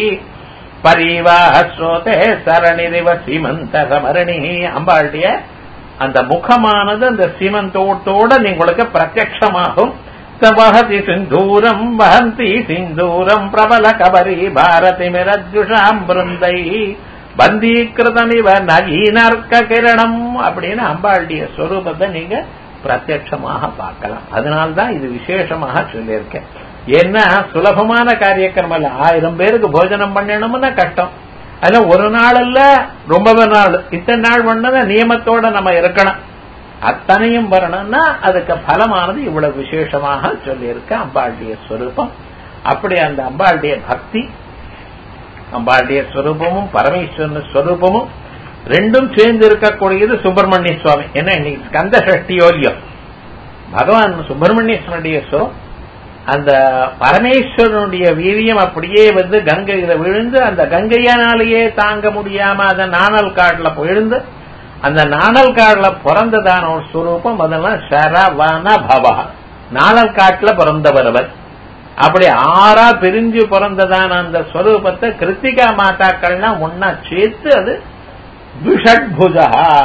பரிவாஸ்ரோதே சரணிரிவ சீமந்த சமரணி. அம்பாளுடைய அந்த முகமானது அந்த சீமந்தோட்டோட உங்களுக்கு பிரத்யட்சமாகும். வஹதி சிந்தூரம் வஹந்தி சிந்தூரம் பிரபல கபரி பாரதி மிரஜுஷாம் பிருந்தை பந்தீகிருதமிவ நகீனர்க்க கிரணம் அப்படின்னு அம்பாளுடைய ஸ்வரூபத்தை நீங்க பிரத்யட்சமாக பார்க்கலாம். அதனால்தான் இது விசேஷமாக சொல்லியிருக்கேன். ஏன்னா சுலபமான காரியக்கிரமம் இல்ல. ஆயிரம் பேருக்கு போஜனம் பண்ணணும்னா கஷ்டம். அதுல ஒரு நாள் இல்ல ரொம்ப நாள், இத்தனை நாள் பண்ணத நியமத்தோட நம்ம இருக்கணும். அத்தனையும் வரணும்னா அதுக்கு பலமானது இவ்வளவு விசேஷமாக சொல்லியிருக்க அம்பாளுடைய ஸ்வரூபம். அப்படி அந்த அம்பாளுடைய பக்தி, அம்பாளுடைய ஸ்வரூபமும் பரமேஸ்வரன் ஸ்வரூபமும் ரெண்டும் சேர்ந்து இருக்கக்கூடியது சுப்பிரமணிய சுவாமி. ஏன்னா இன்னைக்கு ஸ்கந்த சஷ்டியோல்யம் பகவான் சுப்பிரமணியேஸ்வரனுடைய ஸ்வரம், அந்த பரமேஸ்வரனுடைய வீரியம் அப்படியே வந்து கங்கையில விழுந்து அந்த கங்கையினாலேயே தாங்க முடியாம அந்த நாணல் காடுல விழுந்து அந்த நாணல் காடுல பிறந்ததான ஒரு ஸ்வரூபம். அதெல்லாம் சரவண பவா, நாணல் காட்டுல பிறந்தவர் அவர். அப்படி ஆறா பிரிஞ்சு பிறந்ததான அந்த ஸ்வரூபத்தை கிருத்திகா மாதாக்கள்லாம் ஒன்னா சேர்த்து அது துஷட்புஜா,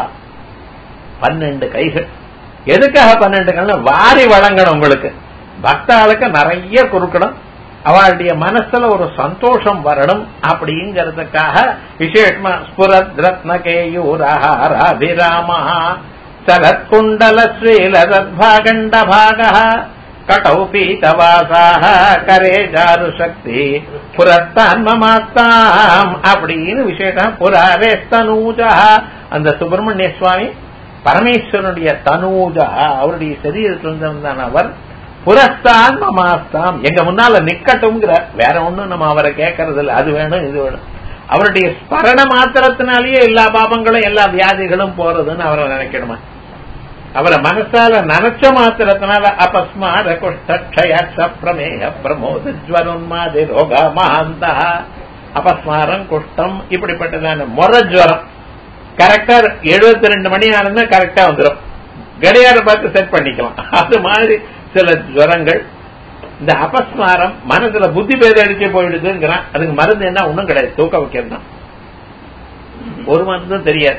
பன்னெண்டு கைகள். எதுக்காக பன்னெண்டு கைகள்? வாரி வழங்கணும் உங்களுக்கு, பக்தாளுக்கு நிறைய கொடுக்கணும், அவளுடைய மனசுல ஒரு சந்தோஷம் வரணும் அப்படிங்கறதுக்காக விசேஷமா ஸ்புரத் ரத்னகேயூராபிராமா சலத் குண்டல ஸ்ரீலதத்பாகண்ட பாகா கட்டௌ பீதவாசாக கரே ஜாரு சக்தி புரத்தான் மமாஸ்தாம் அப்படின்னு விசேஷம். புராரேஸ்தனூஜா, அந்த சுப்பிரமணிய சுவாமி பரமேஸ்வரனுடைய தனூஜா, அவருடைய சரீரத்தில் இருந்தான் அவர். புரஸ்தான் மமாஸ்தாம், எங்க முன்னால நிக்கட்டும்ங்கிற, வேற ஒண்ணும் நம்ம அவரை கேட்கறது இல்லை. அது வேணும் இது வேணும். அவருடைய ஸ்மரண மாத்திரத்தினாலேயே எல்லா பாபங்களும் எல்லா வியாதிகளும் போறதுன்னு அவரை நினைக்கணுமா? அவரை மனசால நினைச்ச மாத்திரத்தினால அபஸ்மார குஷ்டக்ஷய பிரமேய பிரமோத ஜ்வரோன்மாதி ரோக மகாந்தா, அபஸ்மாரம் குஷ்டம் இப்படிப்பட்டதான முற ஜுவரம் கரெக்டா எழுபத்தி ரெண்டு மணி ஆனதுன்னா கரெக்டா வந்துடும். கடியார பார்த்து செட் பண்ணிக்கலாம். அது மாதிரி சில ஜுவரங்கள், இந்த அபஸ்மாரம் மனசுல புத்தி பேத அடிச்சு போயிடுதுங்கிறான். அதுக்கு மருந்து என்ன? ஒண்ணும் கிடையாது, தூக்க வைக்கிறது தான். ஒரு மருந்தும் தெரியாது.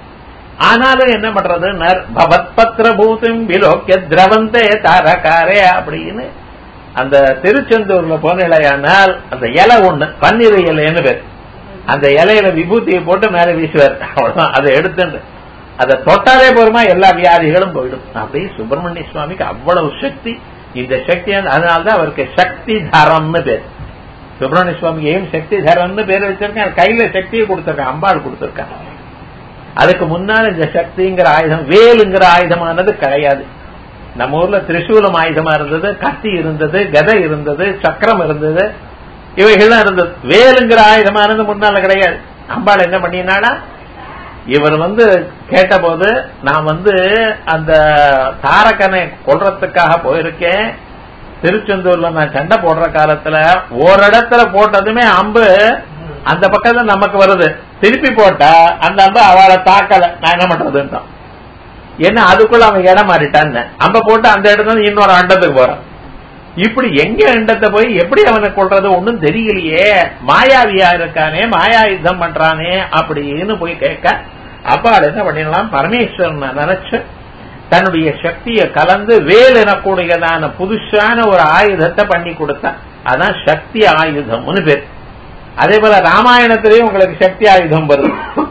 ஆனாலும் என்ன பண்றது? பவத் பத்திர பூதம் விலோக்கிய திரவந்தே தாரகாரே அப்படின்னு அந்த திருச்செந்தூர்ல போனையானால் அந்த இலை ஒண்ணு பன்னீர் இலைன்னு பேர், அந்த இலையில விபூதியை போட்டு மேல வீசுவார். அவ்வளவுதான், அதை எடுத்து அதை தொட்டாலே போருமா எல்லா வியாதிகளும் போயிடும். அப்படி சுப்பிரமணிய சுவாமிக்கு அவ்வளவு சக்தி. இந்த சக்தி அதனால்தான் அவருக்கு சக்தி தரம்னு பேர். சுப்பிரமணிய சுவாமிக்கு ஏன் சக்தி தரம்னு பேர் வச்சிருக்கேன்? கையில சக்தியை கொடுத்திருக்கேன், அம்பாள் கொடுத்திருக்காங்க. அதுக்கு முன்னால இந்த சக்திங்கிற ஆயுதம், வேலுங்கிற ஆயுதமானது கிடையாது. நம்ம ஊர்ல திரிசூலம் ஆயுதமா இருந்தது, கத்தி இருந்தது, கதை இருந்தது, சக்கரம் இருந்தது, இவைகள்லாம் இருந்தது. வேலுங்கிற ஆயுதமானது முன்னால கிடையாது. அம்பாள் என்ன பண்ணினாடா, இவர் வந்து கேட்ட போது நான் வந்து அந்த தாரகனை கொல்றதுக்காக போயிருக்கேன், திருச்செந்தூர்ல நான் சண்டை போடுற காலத்துல ஒரு இடத்துல போட்டதுமே அம்பு அந்த பக்கத்துல நமக்கு வருது, திருப்பி போட்டா அந்த அம்பு அவளை தாக்கல, நான் என்ன பண்றதுன்னு. ஏன்னா அதுக்குள்ள அவன் இடம் மாறிட்டான்னு அம்ப போட்டு அந்த இடத்துல இன்னொரு அண்டத்துக்கு போறான். இப்படி எங்க அண்டத்தை போய் எப்படி அவனை கொள்றது ஒன்னும் தெரியலையே, மாயாவியா இருக்கானே, மாயா யுத்தம் பண்றானே அப்படின்னு போய் கேட்க, அப்பாள் என்ன பண்ணிடலாம், பரமேஸ்வரன் நினைச்சு தன்னுடைய சக்தியை கலந்து வேல் எனக்கூடியதான புதுசான ஒரு ஆயுதத்தை பண்ணி கொடுத்தான். அதான் சக்தி ஆயுதம்னு பேர். அதே போல ராமாயணத்திலேயும் உங்களுக்கு சக்தி ஆயுதம் வருது.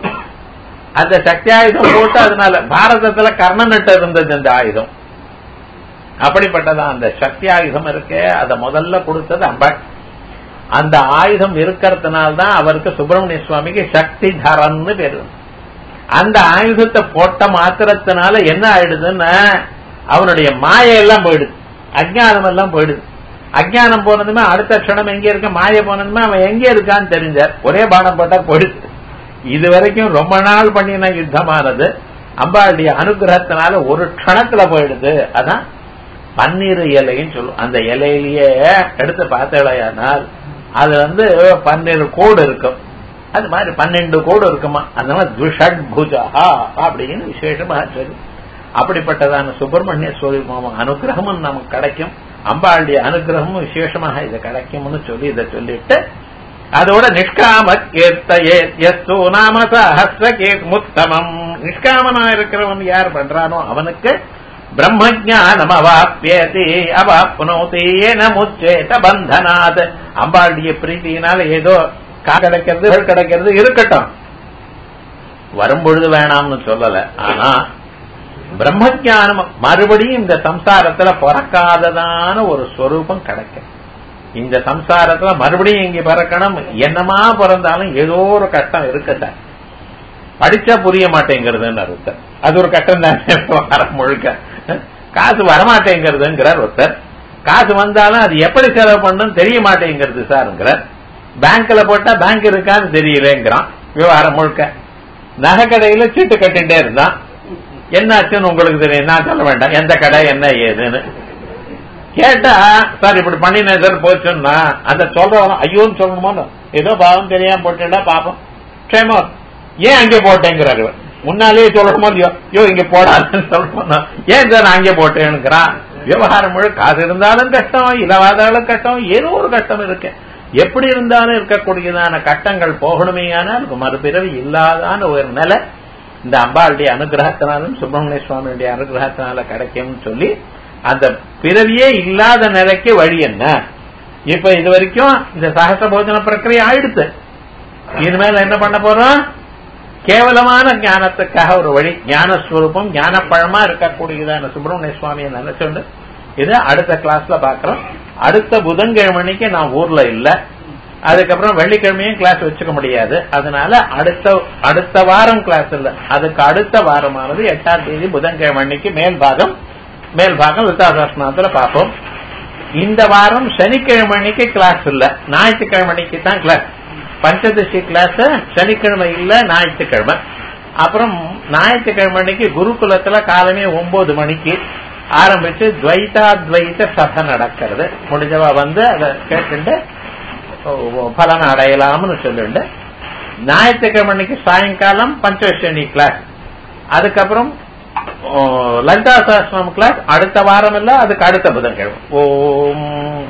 அந்த சக்தி ஆயுதம் போட்டு அதனால பாரதத்துல கர்ணன்ட்ட இருந்தது அந்த ஆயுதம். அப்படிப்பட்டதான் அந்த சக்தி ஆயுதம் இருக்கே, அதை முதல்ல கொடுத்தது அம்பாள். அந்த ஆயுதம் இருக்கிறதுனால்தான் அவருக்கு சுப்பிரமணிய சுவாமிக்கு சக்தி தரன்னு பேரு. அந்த ஆயுதத்தை போட்ட மாத்திரத்தினால என்ன ஆயிடுதுன்னா அவனுடைய மாய எல்லாம் போயிடுது, அஜ்ஞானம் எல்லாம் போயிடுது. அஜ்ஞானம் போனதுமே அடுத்த க்ஷணம் எங்க இருக்க, மாய போனதுமே அவன் எங்க இருக்கான்னு தெரிஞ்சார், ஒரே பானம் போட்டா போயிடுது. இது வரைக்கும் ரொம்ப நாள் பண்ணின யுத்தமானது அம்பாளுடைய அனுகிரகத்தினால ஒரு க்ஷணத்துல போயிடுது. அதான் பன்னீர் இலைன்னு சொல்லுவோம். அந்த இலையிலேயே எடுத்து பார்த்தேனால் அது வந்து பன்னீர் கோடு இருக்கும், அது மாதிரி பன்னெண்டு கோடு இருக்குமா, அதனால துஷட்புஜா அப்படின்னு விசேஷமா சொல்லி அப்படிப்பட்டதான சுப்பிரமணிய சுவாமி அனுகிரகமும் நமக்கு கிடைக்கும், அம்பாளுடைய அனுகிரகமும் விசேஷமாக இது கிடைக்கும்னு சொல்லி இதை சொல்லிட்டு அதோட நிஷ்காம கேர்த்தோ நாம சஹஸ்ர கேத் முத்தமம். நிஷ்காமனா இருக்கிறவன் யார் பண்றானோ அவனுக்கு பிரம்மஜானம் அவாப்பியதி அவாப்னோதி நமுச்சேத பந்தனாத். அம்பாளுடைய பிரீதியினால ஏதோ கிடைக்கிறது கிடைக்கிறது இருக்கட்டும், வரும்பொழுது வேணாம்னு சொல்லல. ஆனா பிரம்மஜானம் மறுபடியும் இந்த சம்சாரத்துல பிறக்காததான ஒரு ஸ்வரூபம் கிடைக்கும். இந்த சம்சாரத்துல மறுபடியும் இங்க பிறக்கணும், என்னமா பிறந்தாலும் ஏதோ ஒரு கஷ்டம் இருக்குதான். படிச்சா புரிய மாட்டேங்கிறதுன்னு ஒருத்தர், அது ஒரு கஷ்டம் தான். முழுக்க காசு வரமாட்டேங்கிறதுங்கிறார் ஒருத்தர். காசு வந்தாலும் அது எப்படி செலவு பண்ணணும் தெரிய மாட்டேங்கிறது சார்ங்கிறார். பேங்க்ல போட்டா பேங்க் இருக்கான்னு தெரியலங்கிறான். விவகாரம் முழுக்க நகை கடையில சீட்டு கட்டிட்டே இருந்தான். என்னாச்சுன்னு உங்களுக்கு தெரியும், நான் சொல்ல வேண்டாம் எந்த கடை என்ன ஏதுன்னு. கேட்டா சார் இப்படி பண்ணினேன் சார் போச்சுன்னா அந்த சொல்றவங்க ஐயோன்னு சொல்லணுமோ, ஏதோ பாவம் தெரியாம போட்டேடா பாப்போம் க்ஷேமோ ஏன் அங்கே போட்டேங்கிறாரு. முன்னாலேயே சொல்லணுமோ இல்லையோ, ஐயோ இங்க போடாதுன்னு சொல்லணும், ஏன் சார் அங்கே போட்டேன்னுங்கிறான். விவகாரம் முழுக்க காசு இருந்தாலும் கஷ்டம், இலவாதாலும் கஷ்டம், ஏதோ ஒரு கஷ்டம் இருக்கு. எப்படி இருந்தாலும் இருக்கக்கூடியதான கஷ்டங்கள் போகணுமே, ஆனால் மறுபிறவி இல்லாதான ஒரு நிலை இந்த அம்பாளுடைய அனுகிரகத்தினாலும் சுப்பிரமணிய சுவாமியுடைய அனுகிரகத்தினால கிடைக்கும்னு சொல்லி அந்த பிறவியே இல்லாத நிலைக்கு வழி என்ன. இப்ப இது வரைக்கும் இந்த சகச போஜன பிரக்கிரியை ஆயிடுத்து. இனிமேல் என்ன பண்ண போறோம், கேவலமான ஞானத்துக்காக ஒரு வழி, ஞானஸ்வரூபம் ஞானப்பழமா இருக்கக்கூடியதான சுப்பிரமணிய சுவாமியை நினைச்சுண்டு இது அடுத்த கிளாஸ்ல பாக்கிறோம். அடுத்த புதன்கிழமைக்கு நான் ஊர்ல இல்ல, அதுக்கப்புறம் வெள்ளிக்கிழமையும் கிளாஸ் வச்சுக்க முடியாது. அதனால அடுத்த அடுத்த வாரம் கிளாஸ் இல்ல, அதுக்கு அடுத்த வாரமானது எட்டாம் தேதி புதன்கிழமைக்கு மேல் பாகம் மேல் பாகம் விருத்தாசாசனத்துல பார்ப்போம். இந்த வாரம் சனிக்கிழமைக்கு கிளாஸ் இல்ல, ஞாயிற்றுக்கிழமைக்கு தான் கிளாஸ். பஞ்சதசி கிளாஸ் சனிக்கிழமை இல்ல, ஞாயிற்றுக்கிழமை. அப்புறம் ஞாயிற்றுக்கிழமைக்கு குருகுலத்துல காலமே ஒன்பது மணிக்கு ஆரம்பிச்சு துவைதாத்வைத சபை நடக்கிறது. முடிஞ்சவா வந்து அதை கேட்டு பலன் அடையலாம்னு சொல்லிட்டு ஞாயிற்றுக்கிழமைக்கு சாயங்காலம் பஞ்சதசி கிளாஸ், அதுக்கப்புறம் லலிதா சஹஸ்ரநாம கிளாஸ் அடுத்த வாரம் இல்ல, அதுக்கு அடுத்த புதன்கிழமை. ஓம்